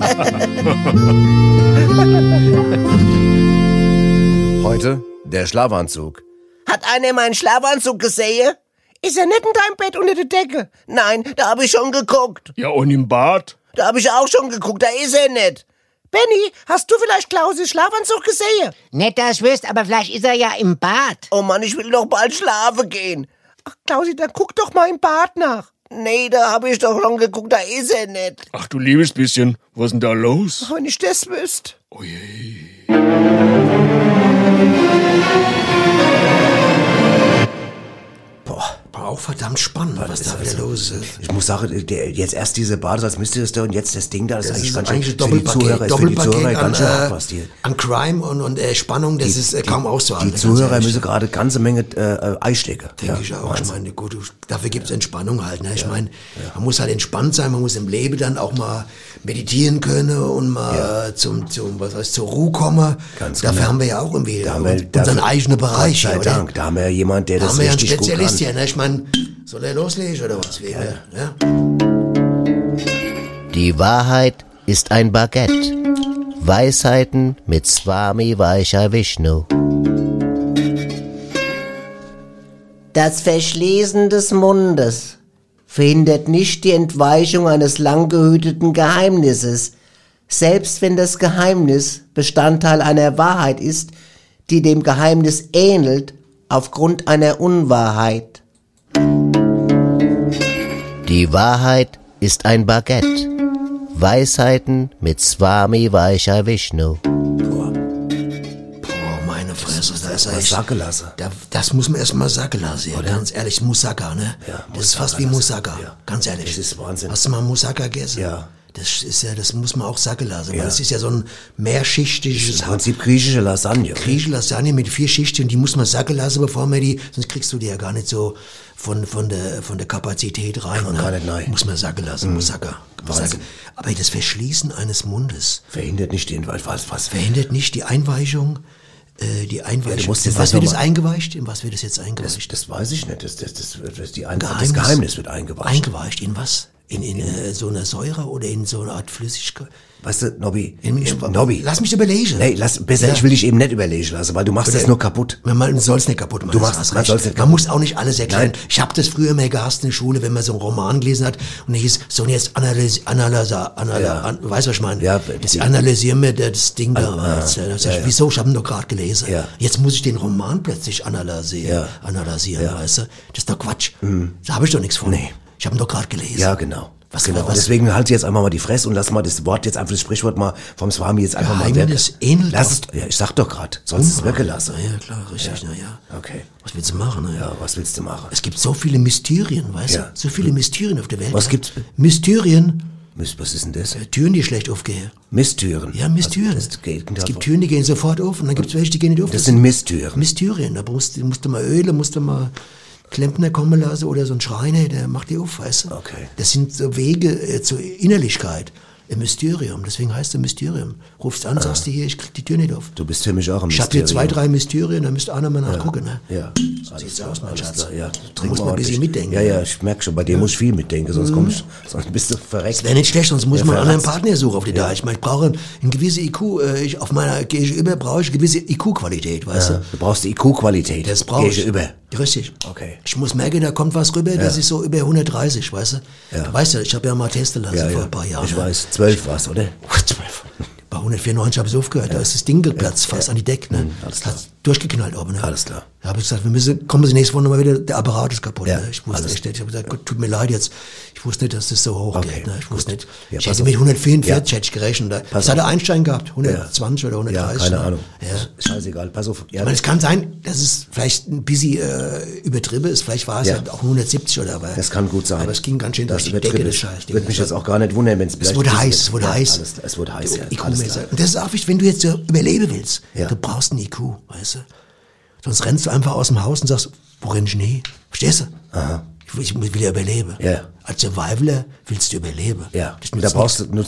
heute der Schlafanzug. Hat einer meinen Schlafanzug gesehen? Ist er nicht in deinem Bett unter der Decke? Nein, da habe ich schon geguckt. Ja, und im Bad? Da habe ich auch schon geguckt, da ist er nicht. Benny, hast du vielleicht Klausis Schlafanzug gesehen? Nicht, dass ich wüsste, aber vielleicht ist er ja im Bad. Oh Mann, ich will doch bald schlafen gehen. Ach, Klausi, dann guck doch mal im Bad nach. Nee, da habe ich doch schon geguckt, da ist er nicht. Ach du liebes bisschen, was ist denn da los? Wenn ich das wüsste. Oh je. War auch verdammt spannend, was da wieder los ist. Ich muss sagen, jetzt erst diese Basis als Mystery und jetzt das Ding da, das, Das ist ist eigentlich eigentlich ganz schön, für die Zuhörer ganz schön hart, was die... an Crime und Spannung, das ist kaum auszuhalten. Die Zuhörer müssen gerade ganze Menge einstecken. Denke ich auch. Ich meine, gut, dafür gibt es Entspannung halt. Ne? Ich meine, man muss halt entspannt sein, man muss im Leben dann auch mal meditieren können und mal zur Ruhe kommen. Ganz dafür genau. haben wir ja auch irgendwie unseren dafür- eigenen Bereich. Gott sei oder? Dank, da haben wir ja jemand, der Da das haben wir ja einen richtig gut Spezialist kann. hier. Ne? Ich meine, soll er loslegen oder was? Wie, ja? Die Wahrheit ist ein Baguette. Weisheiten mit Swami Vaishya Vishnu. Das Verschließen des Mundes verhindert nicht die Entweichung eines lang gehüteten Geheimnisses, selbst wenn das Geheimnis Bestandteil einer Wahrheit ist, die dem Geheimnis ähnelt, aufgrund einer Unwahrheit. Die Wahrheit ist ein Baguette. Weisheiten mit Swami Vaishya Vishnu. Boah, meine Fresse, das ist echt... sacken lassen. Das muss man erstmal sacken lassen, ja. Ganz ehrlich, Moussaka, ne? Ja, das ist fast wie Moussaka, ganz ehrlich. Das ist Wahnsinn. Hast du mal Moussaka gegessen? Ja. Das muss man auch sacken lassen, weil Ja. das ist ja so ein mehrschichtiges... Im Prinzip griechische Lasagne. Griechische Lasagne mit 4 Schichten und die muss man sacken lassen, bevor man die... Sonst kriegst du die ja gar nicht so von der Kapazität rein. Kann man gar nicht, nein. Muss man sacken lassen, Moussaka. Wahnsinn. Aber das Verschließen eines Mundes Verhindert nicht den was. verhindert nicht die Einweichung. Ja, du musst in jetzt was wird einfach das mal- eingeweicht? In was wird das jetzt eingeweicht? Das weiß ich nicht. Das Geheimnis wird eingeweicht. Eingeweicht in was? In so einer Säure oder in so einer Art Flüssigkeit? Weißt du, Nobby, Lass mich überlegen. Nee, besser, Ja. ich will dich eben nicht überlegen lassen, weil du machst das nur kaputt. Man soll es nicht kaputt machen. Du das machst- hast man recht. soll's nicht Man kaputt- muss auch nicht alles erklären. Nein. Ich habe das früher mal gehasst in der Schule, wenn man so einen Roman gelesen hat und dann hieß, so und jetzt weißt du, was ich meine? Ja, jetzt analysieren wir das Ding da. ja. Wieso? Ich habe ihn doch gerade gelesen. Ja. Jetzt muss ich den Roman plötzlich analysieren, weißt du? Das ist doch Quatsch. Da habe ich doch nichts von. Nee. Ich habe ihn doch gerade gelesen. Ja, genau. Genau. was- Deswegen halt jetzt einfach mal die Fresse und lass mal das Wort jetzt einfach, das Sprichwort mal vom Swami jetzt einfach mal Geheimnis weg. ähnelt Lass es, ja, ich sag doch gerade, sonst ist es weggelassen. Ja, klar, richtig, ja. Okay. Was willst du machen? Ja, was willst du machen? Es gibt so viele Mysterien, weißt Ja. du? So viele Mysterien auf der Welt. Was gibt's? Mysterien. Was ist denn das? Türen, die schlecht aufgehen. Misstüren. Ja, Misstüren. Also, das geht Es gibt Türen, die gehen sofort auf und dann gibt es welche, die gehen nicht auf. Das sind Misstüren. Mysterien. Da musst du mal Öle, musst du mal Klempner kommen lassen oder so ein Schreiner, der macht die auf, weißt du? Okay. Das sind so Wege zur Innerlichkeit. Ein Mysterium, deswegen heißt es Mysterium. Rufst an, sagst du hier, ich krieg die Tür nicht auf. Du bist für mich auch ein Ich habe hier 2, 3 Mysterien, da müsst einer mal nachgucken. Ne? Ja. So sieht's aus, mein Schatz. Ja, da muss man ein bisschen mitdenken. Ja, ich merke schon, bei dir muss ich viel mitdenken, sonst sonst bist du verreckt. Das wäre nicht schlecht, sonst muss man einen anderen Partner suchen auf die Dauer. Ich meine, ich brauche eine gewisse IQ, auf meiner Gegenüber brauche ich eine gewisse IQ-Qualität, weißt du? Du brauchst die IQ-Qualität. Das brauche ich. Gegenüber. Richtig. Okay. Ich muss merken, da kommt was rüber, das ist so über 130, weißt du? Ja. Du weißt ja, ich habe ja mal testen lassen vor ein paar Jahren. Ich weiß, 12 war's, oder? 12. Bei 194 habe ich aufgehört, da ist das Ding geplatzt, fast an die Decke, ne? Alles klar. Durchgeknallt oben, ne? Alles klar. Da habe ich gesagt, kommen Sie nächste Woche nochmal wieder, der Apparat ist kaputt. Ja, Ne? Ich wusste echt nicht. Ich habe gesagt, Gott, tut mir leid jetzt. Ich wusste nicht, dass das so hoch geht. Ne? Ich wusste nicht. Ja, ich hätte mit 144 hätte ich gerechnet. Was hat der auf. Einstein gehabt? 120 oder 130? Ja, keine Ahnung. Ja. Scheißegal, pass auf. Ja, Ich meine, es kann sein, dass es vielleicht ein bisschen übertrieben ist. Vielleicht war es ja auch 170 oder aber. Das kann gut sein. Aber es ging ganz schön durch die Decke, das Scheiß. Würde mich jetzt auch gar nicht wundern, wenn es Es wurde heiß, es wurde heiß. Es wurde heiß, ja. Und das ist auch wichtig, wenn du jetzt überleben willst. Du brauchst einen IQ, weißt du? Sonst rennst du einfach aus dem Haus und sagst, wo renn ich denn hin? Verstehst du? Aha. Ich will ja überleben. Ja. Als Survivaler willst du überleben. Ja. Da brauchst du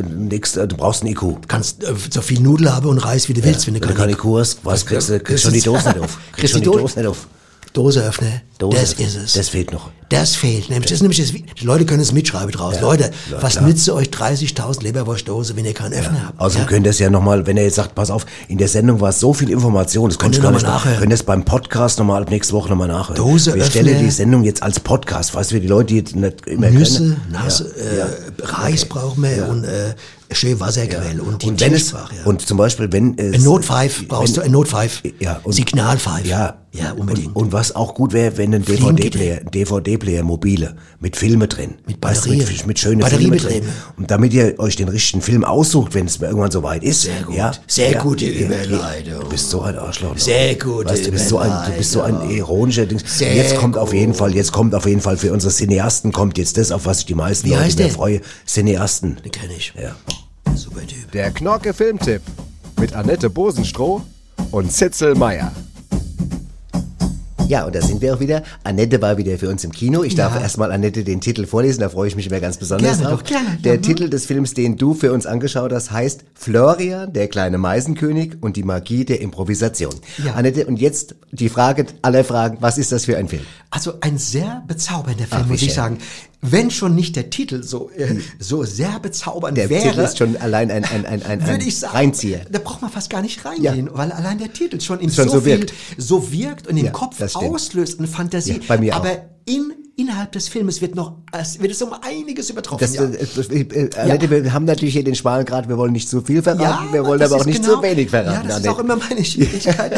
brauchst einen IQ. Du kannst so viel Nudel haben und Reis, wie du willst, wenn du keine IQ hast, kriegst du schon die Dose nicht auf. Kriegst du die Dose nicht auf. Doseöffner, das ist es. Das fehlt noch. Das fehlt. Das ist nämlich die Leute können es mitschreiben draus. Ja, Leute, was nützt euch 30.000 Leberwurstdose, wenn ihr keinen Öffner habt? Außerdem könnt ihr es ja nochmal, wenn ihr jetzt sagt, pass auf, in der Sendung war so viel Information, das könnt ihr gar nicht nachhören. Könnt ihr es beim Podcast nochmal ab nächste Woche nochmal nachhören. Doseöffner. Wir stellen die Sendung jetzt als Podcast, weißt du, für die Leute, die jetzt nicht immer Nüsse, Nasse, Reis brauchen wir und schön Wasserquell und die Dienstfach. Und zum Beispiel, wenn ein Notpfeif brauchst du, ein Notpfeif. Ja, Signalpfeif. Ja, unbedingt. Und was auch gut wäre, wenn ein DVD-Player mobile mit Filme drin. Mit Batterien. Mit schönen Filmen drin. Und damit ihr euch den richtigen Film aussucht, wenn es irgendwann soweit ist. Sehr gut. Ja, sehr gute Überleitung. Du bist so ein Arschloch. Sehr gute Überleitung. Du bist so ein ironischer Ding. Jetzt kommt auf jeden Fall für unsere Cineasten kommt jetzt das, auf was sich die meisten Leute mehr freuen. Cineasten. Den kenn ich. Ja. Super Typ. Der Knorke Filmtipp mit Annette Bosenstroh und Zitzel Meyer. Ja, und da sind wir auch wieder. Annette war wieder für uns im Kino. Ich darf erstmal Annette den Titel vorlesen, da freue ich mich immer ganz besonders drauf. Gerne. Der Titel des Films, den du für uns angeschaut hast, heißt Florian, der kleine Meisenkönig und die Magie der Improvisation. Ja. Annette, und jetzt die Frage aller Fragen, was ist das für ein Film? Also ein sehr bezaubernder Film, muss ich sagen. Wenn schon nicht der Titel so sehr bezaubernd wäre. Der Titel ist schon allein ein würde ich sagen, Reinzieher. Da braucht man fast gar nicht reingehen, weil allein der Titel schon in so wirkt und im Kopf auslöst eine Fantasie. Ja, bei mir aber auch. Innerhalb des Filmes wird es um einiges übertroffen. Annette, wir haben natürlich hier den schmalen Grad, wir wollen nicht zu viel verraten, wir wollen aber auch nicht zu wenig verraten. Ja, das ist auch immer meine Schwierigkeit.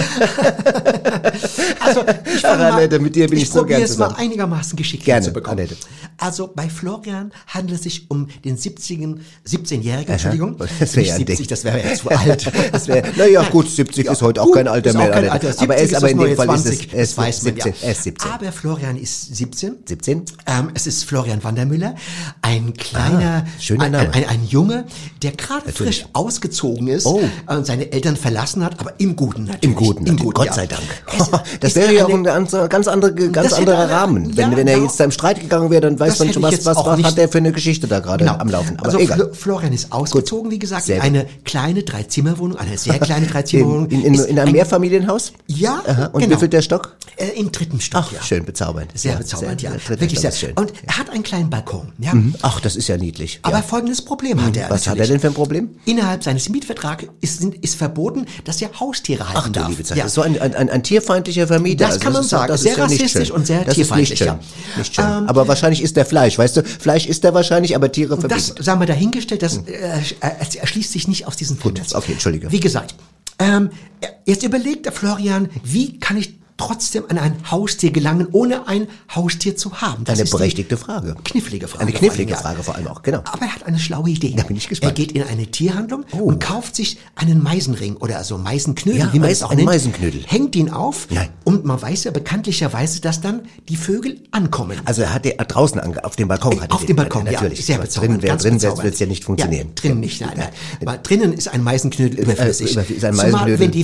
Also, Annette, mit dir bin ich so gern zusammen. Ich probiere es mal einigermaßen geschickt hinzubekommen. Annette. Also bei Florian handelt es sich um den 17-Jährigen, Entschuldigung. Das wäre ja 70, das wäre ja zu alt. Naja, gut, 70 ist heute auch kein Alter mehr. Aber in dem Fall ist es 17. 17. Aber Florian ist 17. 17? Es ist Florian Wandermüller, ein kleiner, schöner Name. Ein Junge, der gerade frisch ausgezogen ist und seine Eltern verlassen hat, aber im Guten natürlich. Im Guten, Gott sei Dank. Das wäre ja auch ein ganz anderer Rahmen. Wenn er jetzt da im Streit gegangen wäre, dann weiß man schon, was hat der für eine Geschichte da gerade am Laufen. Aber also egal. Florian ist ausgezogen, wie gesagt, in eine kleine Dreizimmerwohnung, eine sehr kleine Dreizimmerwohnung. In einem Mehrfamilienhaus? Ja, Und wie viel der Stock? Im 3. Stock, Ach, schön bezaubernd. Sehr bezaubernd, ja. Wirklich sehr schön. Und er hat einen kleinen Balkon, ja. Ach, das ist ja niedlich. Aber folgendes Problem hat er. Was hat er denn für ein Problem? Innerhalb seines Mietvertrags ist verboten, dass er Haustiere halten darf. Das ist so ein tierfeindlicher Vermieter. Das kann man sagen. Das ist sehr rassistisch und sehr tierfeindlich. Das ist nicht schön. Aber wahrscheinlich isst er Fleisch, weißt du? Fleisch isst er wahrscheinlich, aber Tiere verbietet. Das, sagen wir dahingestellt, das erschließt sich nicht aus diesem Film. Okay, entschuldige. Wie gesagt, jetzt überlegt der Florian, wie kann ich trotzdem an ein Haustier gelangen, ohne ein Haustier zu haben? Das ist eine berechtigte Frage. Knifflige Frage. Eine knifflige Frage vor allem auch, genau. Aber er hat eine schlaue Idee. Da bin ich gespannt. Er geht in eine Tierhandlung und kauft sich einen Meisenring oder also Meisenknödel, wie man es auch nennt. Meisenknödel. Hängt ihn auf und man weiß ja bekanntlicherweise, dass dann die Vögel ankommen. Also er hat draußen auf dem Balkon. Auf dem Balkon, natürlich. Ja, sehr bezaubernd. Drin wird es ja nicht funktionieren. Ja, drinnen nicht, nein. Weil drinnen ist ein Meisenknödel überflüssig. Ist ein Meisenknödel. Zumal, wenn die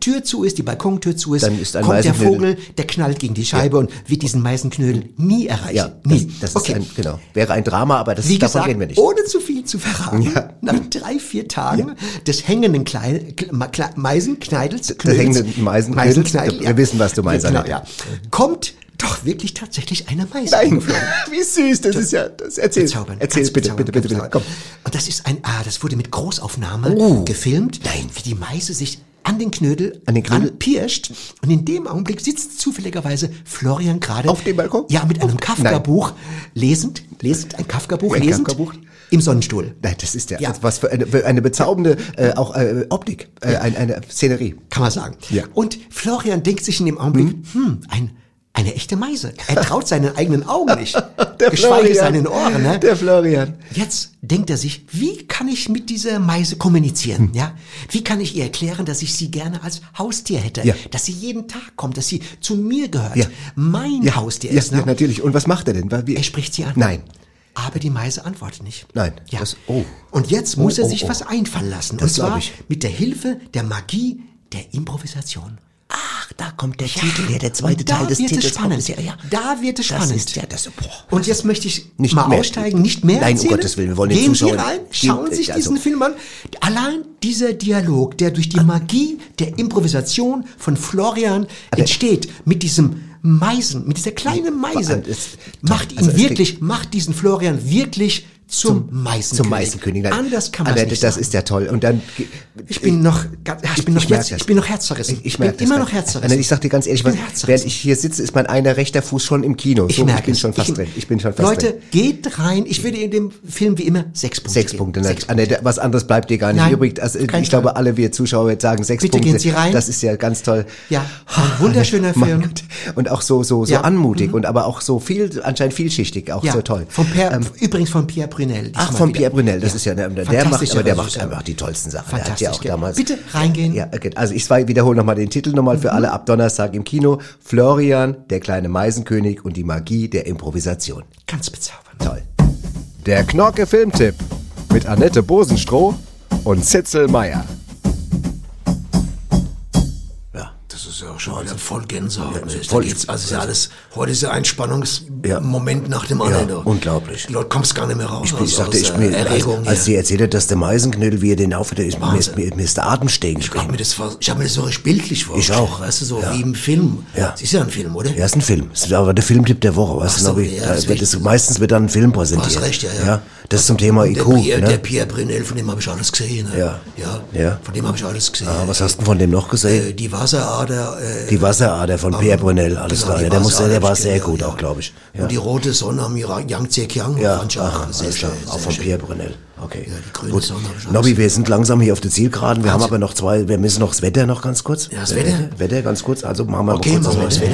Tür zu ist, die Balkontür zu ist, dann ist ein kommt der Meisenknödel. Vogel, der knallt gegen die Scheibe und wird diesen Meisenknödel nie erreichen. Ja, nie. das ist wäre ein Drama, aber Wie davon gesagt, reden wir nicht. ohne zu viel zu verraten, nach 3-4 Tagen des hängenden Meisenkneidels, Der hängenden Meisenknödels, wir wissen, was du meinst. Genau, Annette. kommt doch wirklich tatsächlich eine Meise. Nein, wie süß, das ist ja, das erzähl bitte, komm. Und das ist das wurde mit Großaufnahme gefilmt, wie die Meise sich an den Knödel pirscht. Und in dem Augenblick sitzt zufälligerweise Florian gerade auf dem Balkon? Ja, mit einem Kafka-Buch lesend, ein Kafka-Buch lesend. Im Sonnenstuhl. Nein, das ist was für eine bezaubernde Optik, eine Szenerie. Kann man sagen. Ja. Und Florian denkt sich in dem Augenblick, eine echte Meise. Er traut seinen eigenen Augen nicht. Geschweige seinen Ohren. Ne? Der Florian. Jetzt denkt er sich, wie kann ich mit dieser Meise kommunizieren? Ja? Wie kann ich ihr erklären, dass ich sie gerne als Haustier hätte? Ja. Dass sie jeden Tag kommt, dass sie zu mir gehört. Mein Haustier ist. Ja, natürlich. Und was macht er denn? Er spricht sie an. Nein. Aber die Meise antwortet nicht. Nein. Ja. Und jetzt muss er sich was einfallen lassen. Und zwar mit der Hilfe der Magie der Improvisation. Ach, da kommt der Titel her, der zweite Teil des Titels. Da wird es spannend. Das ist Und jetzt möchte ich nicht mal mehr aussteigen, nicht mehr Nein, erzählen. um Gottes Willen, wir wollen den Gehen Sie Zuschauern... rein, schauen sich diesen Film an. Allein dieser Dialog, der durch die Magie der Improvisation von Florian entsteht, mit diesem Meisen, mit dieser kleinen Meise, macht diesen Florian wirklich zum Meisenkönig. Anders kann man es nicht sagen. Das ist ja toll. Und dann ich bin noch herzzerrissen. Ich bin immer noch herzzerrissen. Ich sag dir ganz ehrlich, während ich hier sitze, ist mein einer rechter Fuß schon im Kino. Ich bin schon fast drin. Leute, geht rein. Ich würde in dem Film wie immer 6 Punkte 6 Punkte. Annette, was anderes bleibt dir gar nicht übrig. Also, ich glaube, alle wir Zuschauer jetzt sagen 6 Punkte. Bitte gehen Sie rein. Das ist ja ganz toll. Ja, ein wunderschöner Film. Und auch so anmutig und aber auch so anscheinend vielschichtig, auch so toll. Übrigens von Pierre Brunel. Von Pierre Brunel, das ist ja, der macht einfach die tollsten Sachen. Der hat ja auch damals. Bitte reingehen. Ja, okay. Also ich wiederhole nochmal den Titel für alle ab Donnerstag im Kino. Florian, der kleine Meisenkönig und die Magie der Improvisation. Ganz bezaubernd. Toll. Der Knorke Filmtipp mit Annette Bosenstroh und Zitzel Meyer. Das ist ja schon wieder voll Gänsehaut. Heute ist ja ein Spannungsmoment nach dem anderen. Unglaublich. Die Leute kommst gar nicht mehr raus. Als sie erzählt hat, dass der Meisenknödel, wie er den aufhört, mir ist der Atem stehen geblieben. Ich habe mir das so bildlich vorgestellt. Ich auch. Weißt du, so wie im Film. Ja. Es ist ja ein Film, oder? Ja, ist ein Film. Das ist aber der Filmtipp der Woche. Weißt du, meistens wird dann ein Film präsentiert. Du hast recht, ja. Das ist zum Thema IQ. Der Pierre Brunel, von dem habe ich alles gesehen. Ja. Von dem habe ich alles gesehen. Was hast du von dem noch gesehen? Die Wasserader. Die Wasserader von Pierre Brunel, alles klar. Ja, der war sehr gut auch, glaube ich. Ja. Und die rote Sonne am Yangtze Kiang. Auch von Pierre Brunel. Okay. Ja, die grüne gut. Sonne. Nobby, wir sind langsam hier auf der Zielgeraden. Wir haben aber noch wir müssen noch das Wetter noch ganz kurz. Ja, das Wetter? Wetter ganz kurz. Also machen wir kurz das Wetter.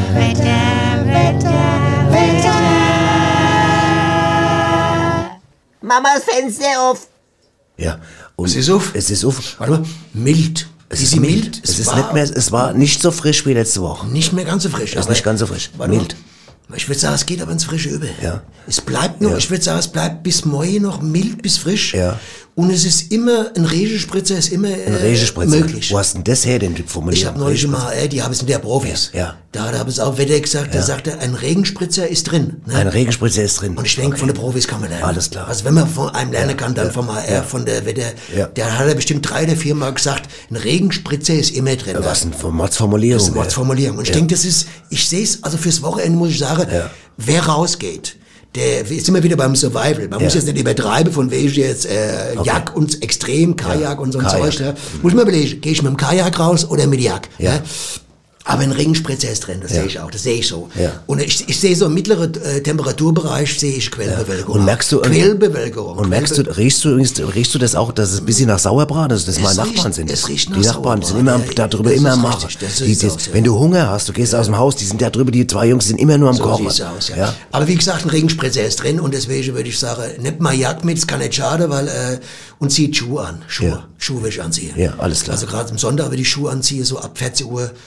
Mama, das Fenster auf. Ja. Und es ist auf. Warte mal, mild. Es ist mild. Es war nicht so frisch wie letzte Woche. Nicht mehr ganz so frisch. Es ist nicht ganz so frisch. Mild. Ich würde sagen, es geht aber ins Frische über. Ja. Es bleibt noch, ich würde sagen, es bleibt bis morgen noch mild bis frisch. Ja. Und es ist immer, ein Regenspritzer ist immer möglich. Wo hast denn das her, den formuliert? Ich habe neulich mal, die haben es mit der Profis. Ja. Da hat es auch Wetter gesagt, da sagte ein Regenspritzer ist drin. Ne? Ein Regenspritzer ist drin. Und ich denke, von der Profis kann man lernen. Alles klar. Also wenn man von einem lernen kann, dann vom HR, von der Wetter. Ja. Der hat bestimmt 3 oder 4 Mal gesagt, ein Regenspritzer ist immer drin. Was eine Mordsformulierung. Das ist eine Mordsformulierung. Und ich denke, ich sehe es, also fürs Wochenende muss ich sagen, wer rausgeht, der ist immer wieder beim Survival. Man muss jetzt nicht übertreiben, von wegen jetzt Jack und Extrem, Kajak und so ein Zeug. Ne? Muss man überlegen, gehe ich mit dem Kajak raus oder mit Jack? Ja. Ne? Aber ein Regenspritzer ist drin, das sehe ich auch, das sehe ich so. Ja. Und ich sehe so im mittleren Temperaturbereich sehe ich Quellbewölkerung. Und merkst du Quellbewölkerung. Und riechst du das auch, dass es ein bisschen nach Sauerbraten, dass das meine Nachbarn sind? Es riecht nach die Nachbarn sind immer darüber immer am Machen. Wenn du Hunger hast, du gehst aus dem Haus, die sind da drüber, die 2 Jungs sind immer nur am Kochen. So sieht's aus, ja. Aber wie gesagt, ein Regenspritzer ist drin und deswegen würde ich sagen, nehmt mal Jagd mit, das kann nicht schade, weil und zieht Schuhe an. Schuhe will ich anziehen. Ja, alles klar. Also gerade am Sonntag, wenn ich Schuhe anziehe, so ab 14 Uhr Schuhe anziehen.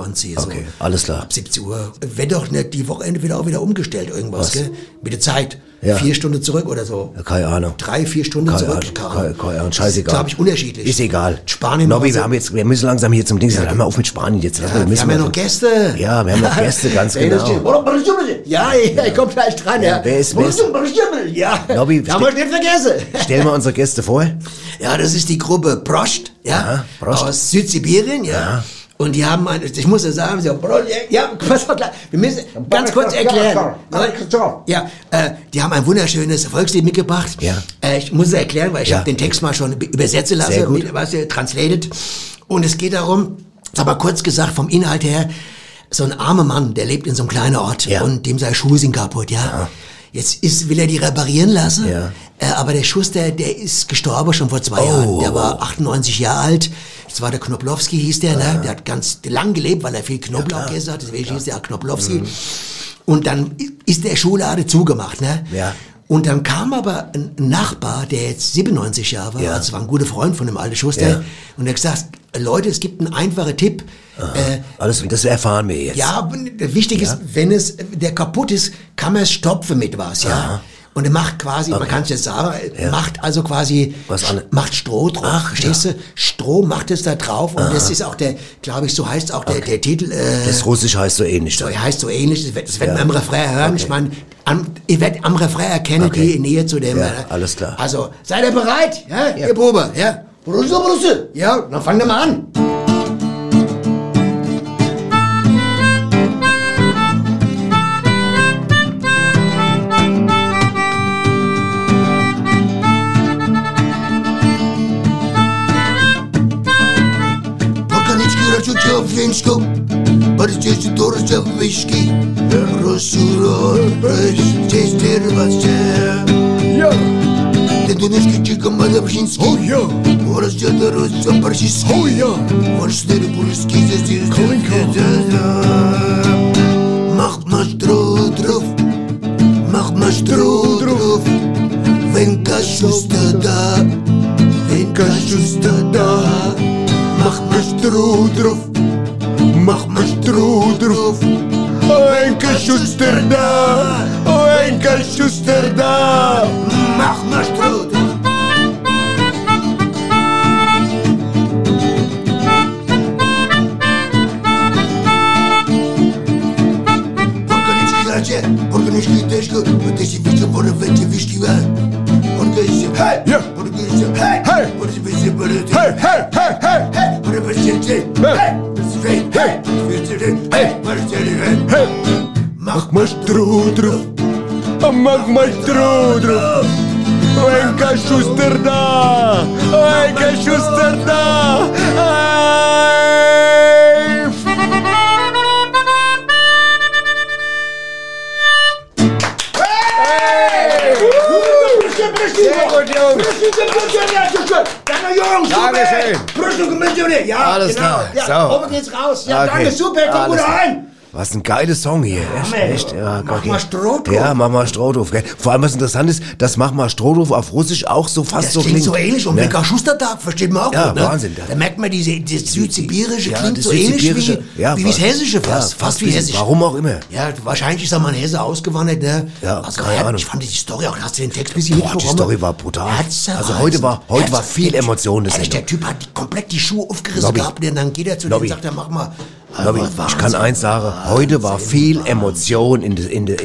anziehe. Okay, alles klar. Ab 17 Uhr. Wenn doch nicht die Wochenende wieder auch wieder umgestellt, irgendwas, gell? Mit der Zeit. Ja. 4 Stunden zurück oder so. Ja, keine Ahnung. 3-4 Stunden zurück. Keine Ahnung, scheißegal. Glaube ich unterschiedlich. Ist egal. Spanien. Nobby, wir müssen langsam hier zum Ding. Hör mal auf mit Spanien jetzt. Wir haben ja noch Gäste. Ja, wir haben noch Gäste, ganz genau. Ja, ich komm gleich dran, ja. Wer ist? Ja, Nobby, haben wir nicht vergessen. Stell mal unsere Gäste vor. Ja, das ist die Gruppe Prost, ja, Aha, Prost. aus Südsibirien, ja. Und die haben, ich muss ja sagen, pass auf, wir müssen ganz kurz erklären. Ja, die haben ein wunderschönes Volkslied mitgebracht. Ja. Ich muss es erklären, weil ich habe den Text mal schon übersetzen lassen, was ihr translated. Und es geht darum, sag mal kurz gesagt, vom Inhalt her, so ein armer Mann, der lebt in so einem kleinen Ort und dem seine Schuhe sind kaputt, ja. Jetzt will er die reparieren lassen, aber der Schuster, der ist gestorben schon vor 2 Jahren. Der war 98 Jahre alt. Das war der Knoblowski, hieß der, ne? Der hat ganz lang gelebt, weil er viel Knoblauch gegessen hat. Deswegen hieß der auch Knoblowski. Und dann ist der Schuhladen zugemacht, ne? Ja. Und dann kam aber ein Nachbar, der jetzt 97 Jahre war, also war ein guter Freund von dem alten Schuster, und er hat gesagt, Leute, es gibt einen einfachen Tipp. Alles, das erfahren wir jetzt. Ja, wichtig ist, wenn der kaputt ist, kann man es stopfen mit was, ja. Aha. Und er macht quasi, man kann es jetzt sagen, macht also quasi, macht Stroh drauf, verstehst du? Stroh macht es da drauf und das ist auch der, glaube ich, so heißt auch der Titel. Das Russisch heißt so ähnlich. So heißt so ähnlich, das werden wir am Refrain hören. Okay. Ich meine, ihr werdet am Refrain erkennen, die Nähe zu dem. Ja, alles klar. Also, seid ihr bereit? Ja, ihr Bube, ja? Ja, dann fangen wir mal an. Венчку, борщ дорожа вишки, росурор, здесь тервасе. Ты дунешки чика мадавшински, борща дорожа борщиски, борщ тербурски здесь. Mach mal Stroh drauf, wenn kein Schuster da, mach mal Stroh drauf. Mach mal Stroh drauf. Ein Schuster da, ein Schuster da. Mach mal Stroh drauf. Organiczki też go, bo ty się widzę, bo będzie wyszkiwa. Organiczki, hej, organiczki, hej, hej, organiczki, hej, hej, hej, hej, hej, organiczki, hej. Mach mal Stroh drauf, mach mal Stroh drauf. Ein Schuster da, ein Schuster da. Ja, alles klar. Ja, oben geht's raus. Ja, danke, super, komm gut rein. Was ein geiler Song hier, echt? Ja, mach mal Stroh drauf. Ja, mach mal Stroh drauf, gell? Vor allem, was interessant ist, das mach mal Stroh drauf auf Russisch auch so fast das so klingt. So ähnlich, und Mega Schustertag, versteht man auch ja, gut, ne? Wahnsinn. Da merkt man, das Südsibirische klingt so ähnlich wie das Hessische fast. Fast wie Hessisch. Warum auch immer. Ja, wahrscheinlich ist da mal ein Hesse ausgewandert, ne? Ja, also, keine Ahnung. Ich fand die Story auch, hast du den Text ein bisschen mitbekommen? Die Story war brutal. Also heute war viel Emotion. Der Typ hat komplett die Schuhe aufgerissen gehabt, und dann geht er zu dem und sagt, mach mal. Nobby, ich kann eins sagen, heute war viel Emotion im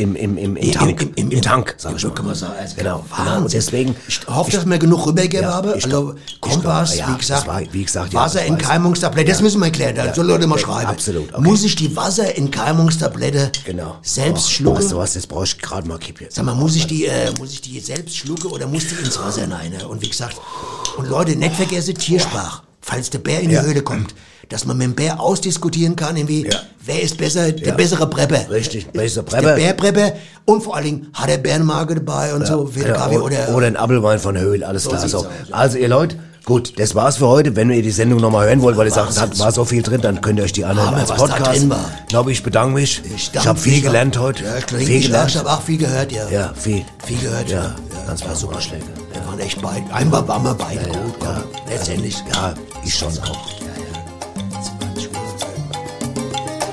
Tank, sag ich mal. Kann man sagen, genau. Und deswegen, ich hoffe, dass wir genug rübergegeben haben. Also Kompass, wie gesagt, Wasserentkeimungstablette, das müssen wir erklären, da sollen Leute mal schreiben. Absolut. Okay. Muss ich die Wasserentkeimungstablette selbst schlucken? Weißt du was, jetzt brauche ich gerade mal Kipp jetzt. Sag mal, muss ich die selbst schlucken oder muss die ins Wasser rein? Und wie gesagt, und Leute, nicht vergessen, Tiersprach. Falls der Bär in die Höhle kommt, dass man mit dem Bär ausdiskutieren kann, irgendwie, wer ist besser, der bessere Prepper. Richtig, bessere Prepper. Der Bärprepper, und vor allen Dingen, hat der Bärenmarke dabei und so, oder ein Apfelwein von der Höhle, alles klar. So. Also ihr Leute, gut, das war's für heute. Wenn ihr die Sendung nochmal hören wollt, weil ihr sagt, es war so viel drin, dann könnt ihr euch die anhören als Podcast. Ich glaube, ich bedanke mich. Ich habe viel gelernt heute. Ja, ich habe auch viel gehört, ja. Ja, viel. Viel gehört, ja. Das war super Schläge. Wir waren echt beide. Einmal waren wir beide gut. Ja. Letztendlich. Ja, ich schon auch.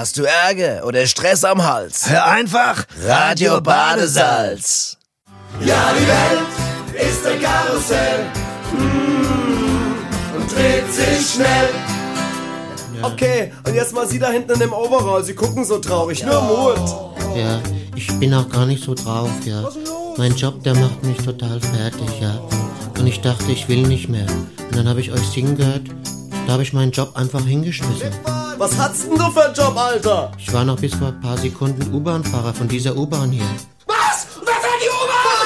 Hast du Ärger oder Stress am Hals? Hör einfach Radio Badesalz. Ja, die Welt ist ein Karussell und dreht sich schnell. Okay, und jetzt mal Sie da hinten in dem Overall. Sie gucken so traurig, nur Mut. Ja, ich bin auch gar nicht so drauf, ja. Mein Job, der macht mich total fertig, ja. Und ich dachte, ich will nicht mehr. Und dann habe ich euch singen gehört. Da habe ich meinen Job einfach hingeschmissen. Was hast denn du für einen Job, Alter? Ich war noch bis vor ein paar Sekunden U-Bahn-Fahrer von dieser U-Bahn hier. Was? Wer fährt die U-Bahn?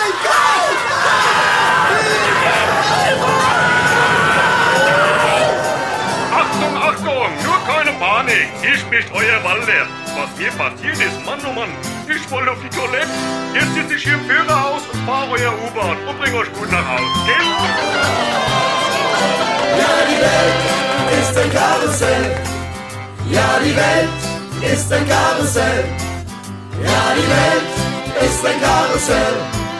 Achtung, Achtung, nur keine Panik. Hier spricht euer Walder. Was mir passiert ist, Mann, oh Mann. Ich wollte auf die Toilette. Jetzt sitze ich hier im Führerhaus und fahre euer U-Bahn und bringe euch gut nach Hause. Gell? Ja, die Welt ist ein Karussell. Ja, die Welt ist ein Karussell. Ja, die Welt ist ein Karussell.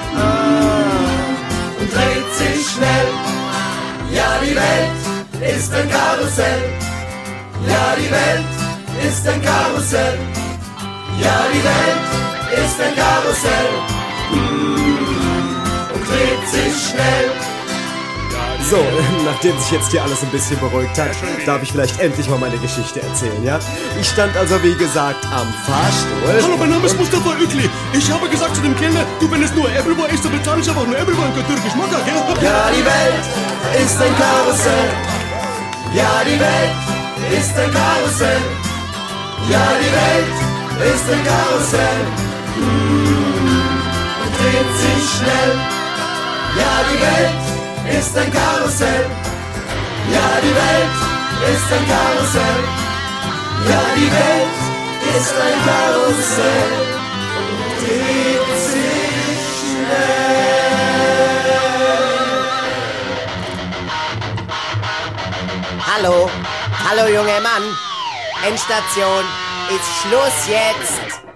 Und dreht sich schnell. Ja, die Welt ist ein Karussell. Ja, die Welt ist ein Karussell. Ja, die Welt ist ein Karussell. Und dreht sich schnell. So, nachdem sich jetzt hier alles ein bisschen beruhigt hat, darf ich vielleicht endlich mal meine Geschichte erzählen, ja? Ich stand also, wie gesagt, am Fahrstuhl. Hallo, mein Name ist Mustafa Ökli. Ich habe gesagt zu dem Kellner, du, wenn es nur Äppelwein ist, dann bezahle ich einfach nur Äppelwein, kein türkisch Macker, gell? Ja, die Welt ist ein Karussell. Ja, die Welt ist ein Karussell. Ja, die Welt ist ein Karussell. Und dreht sich schnell. Ja, die Welt ist ein Karussell. Ja, die Welt ist ein Karussell. Ja, die Welt ist ein Karussell und dreht sich schnell. Hallo, hallo junger Mann. Endstation ist Schluss jetzt.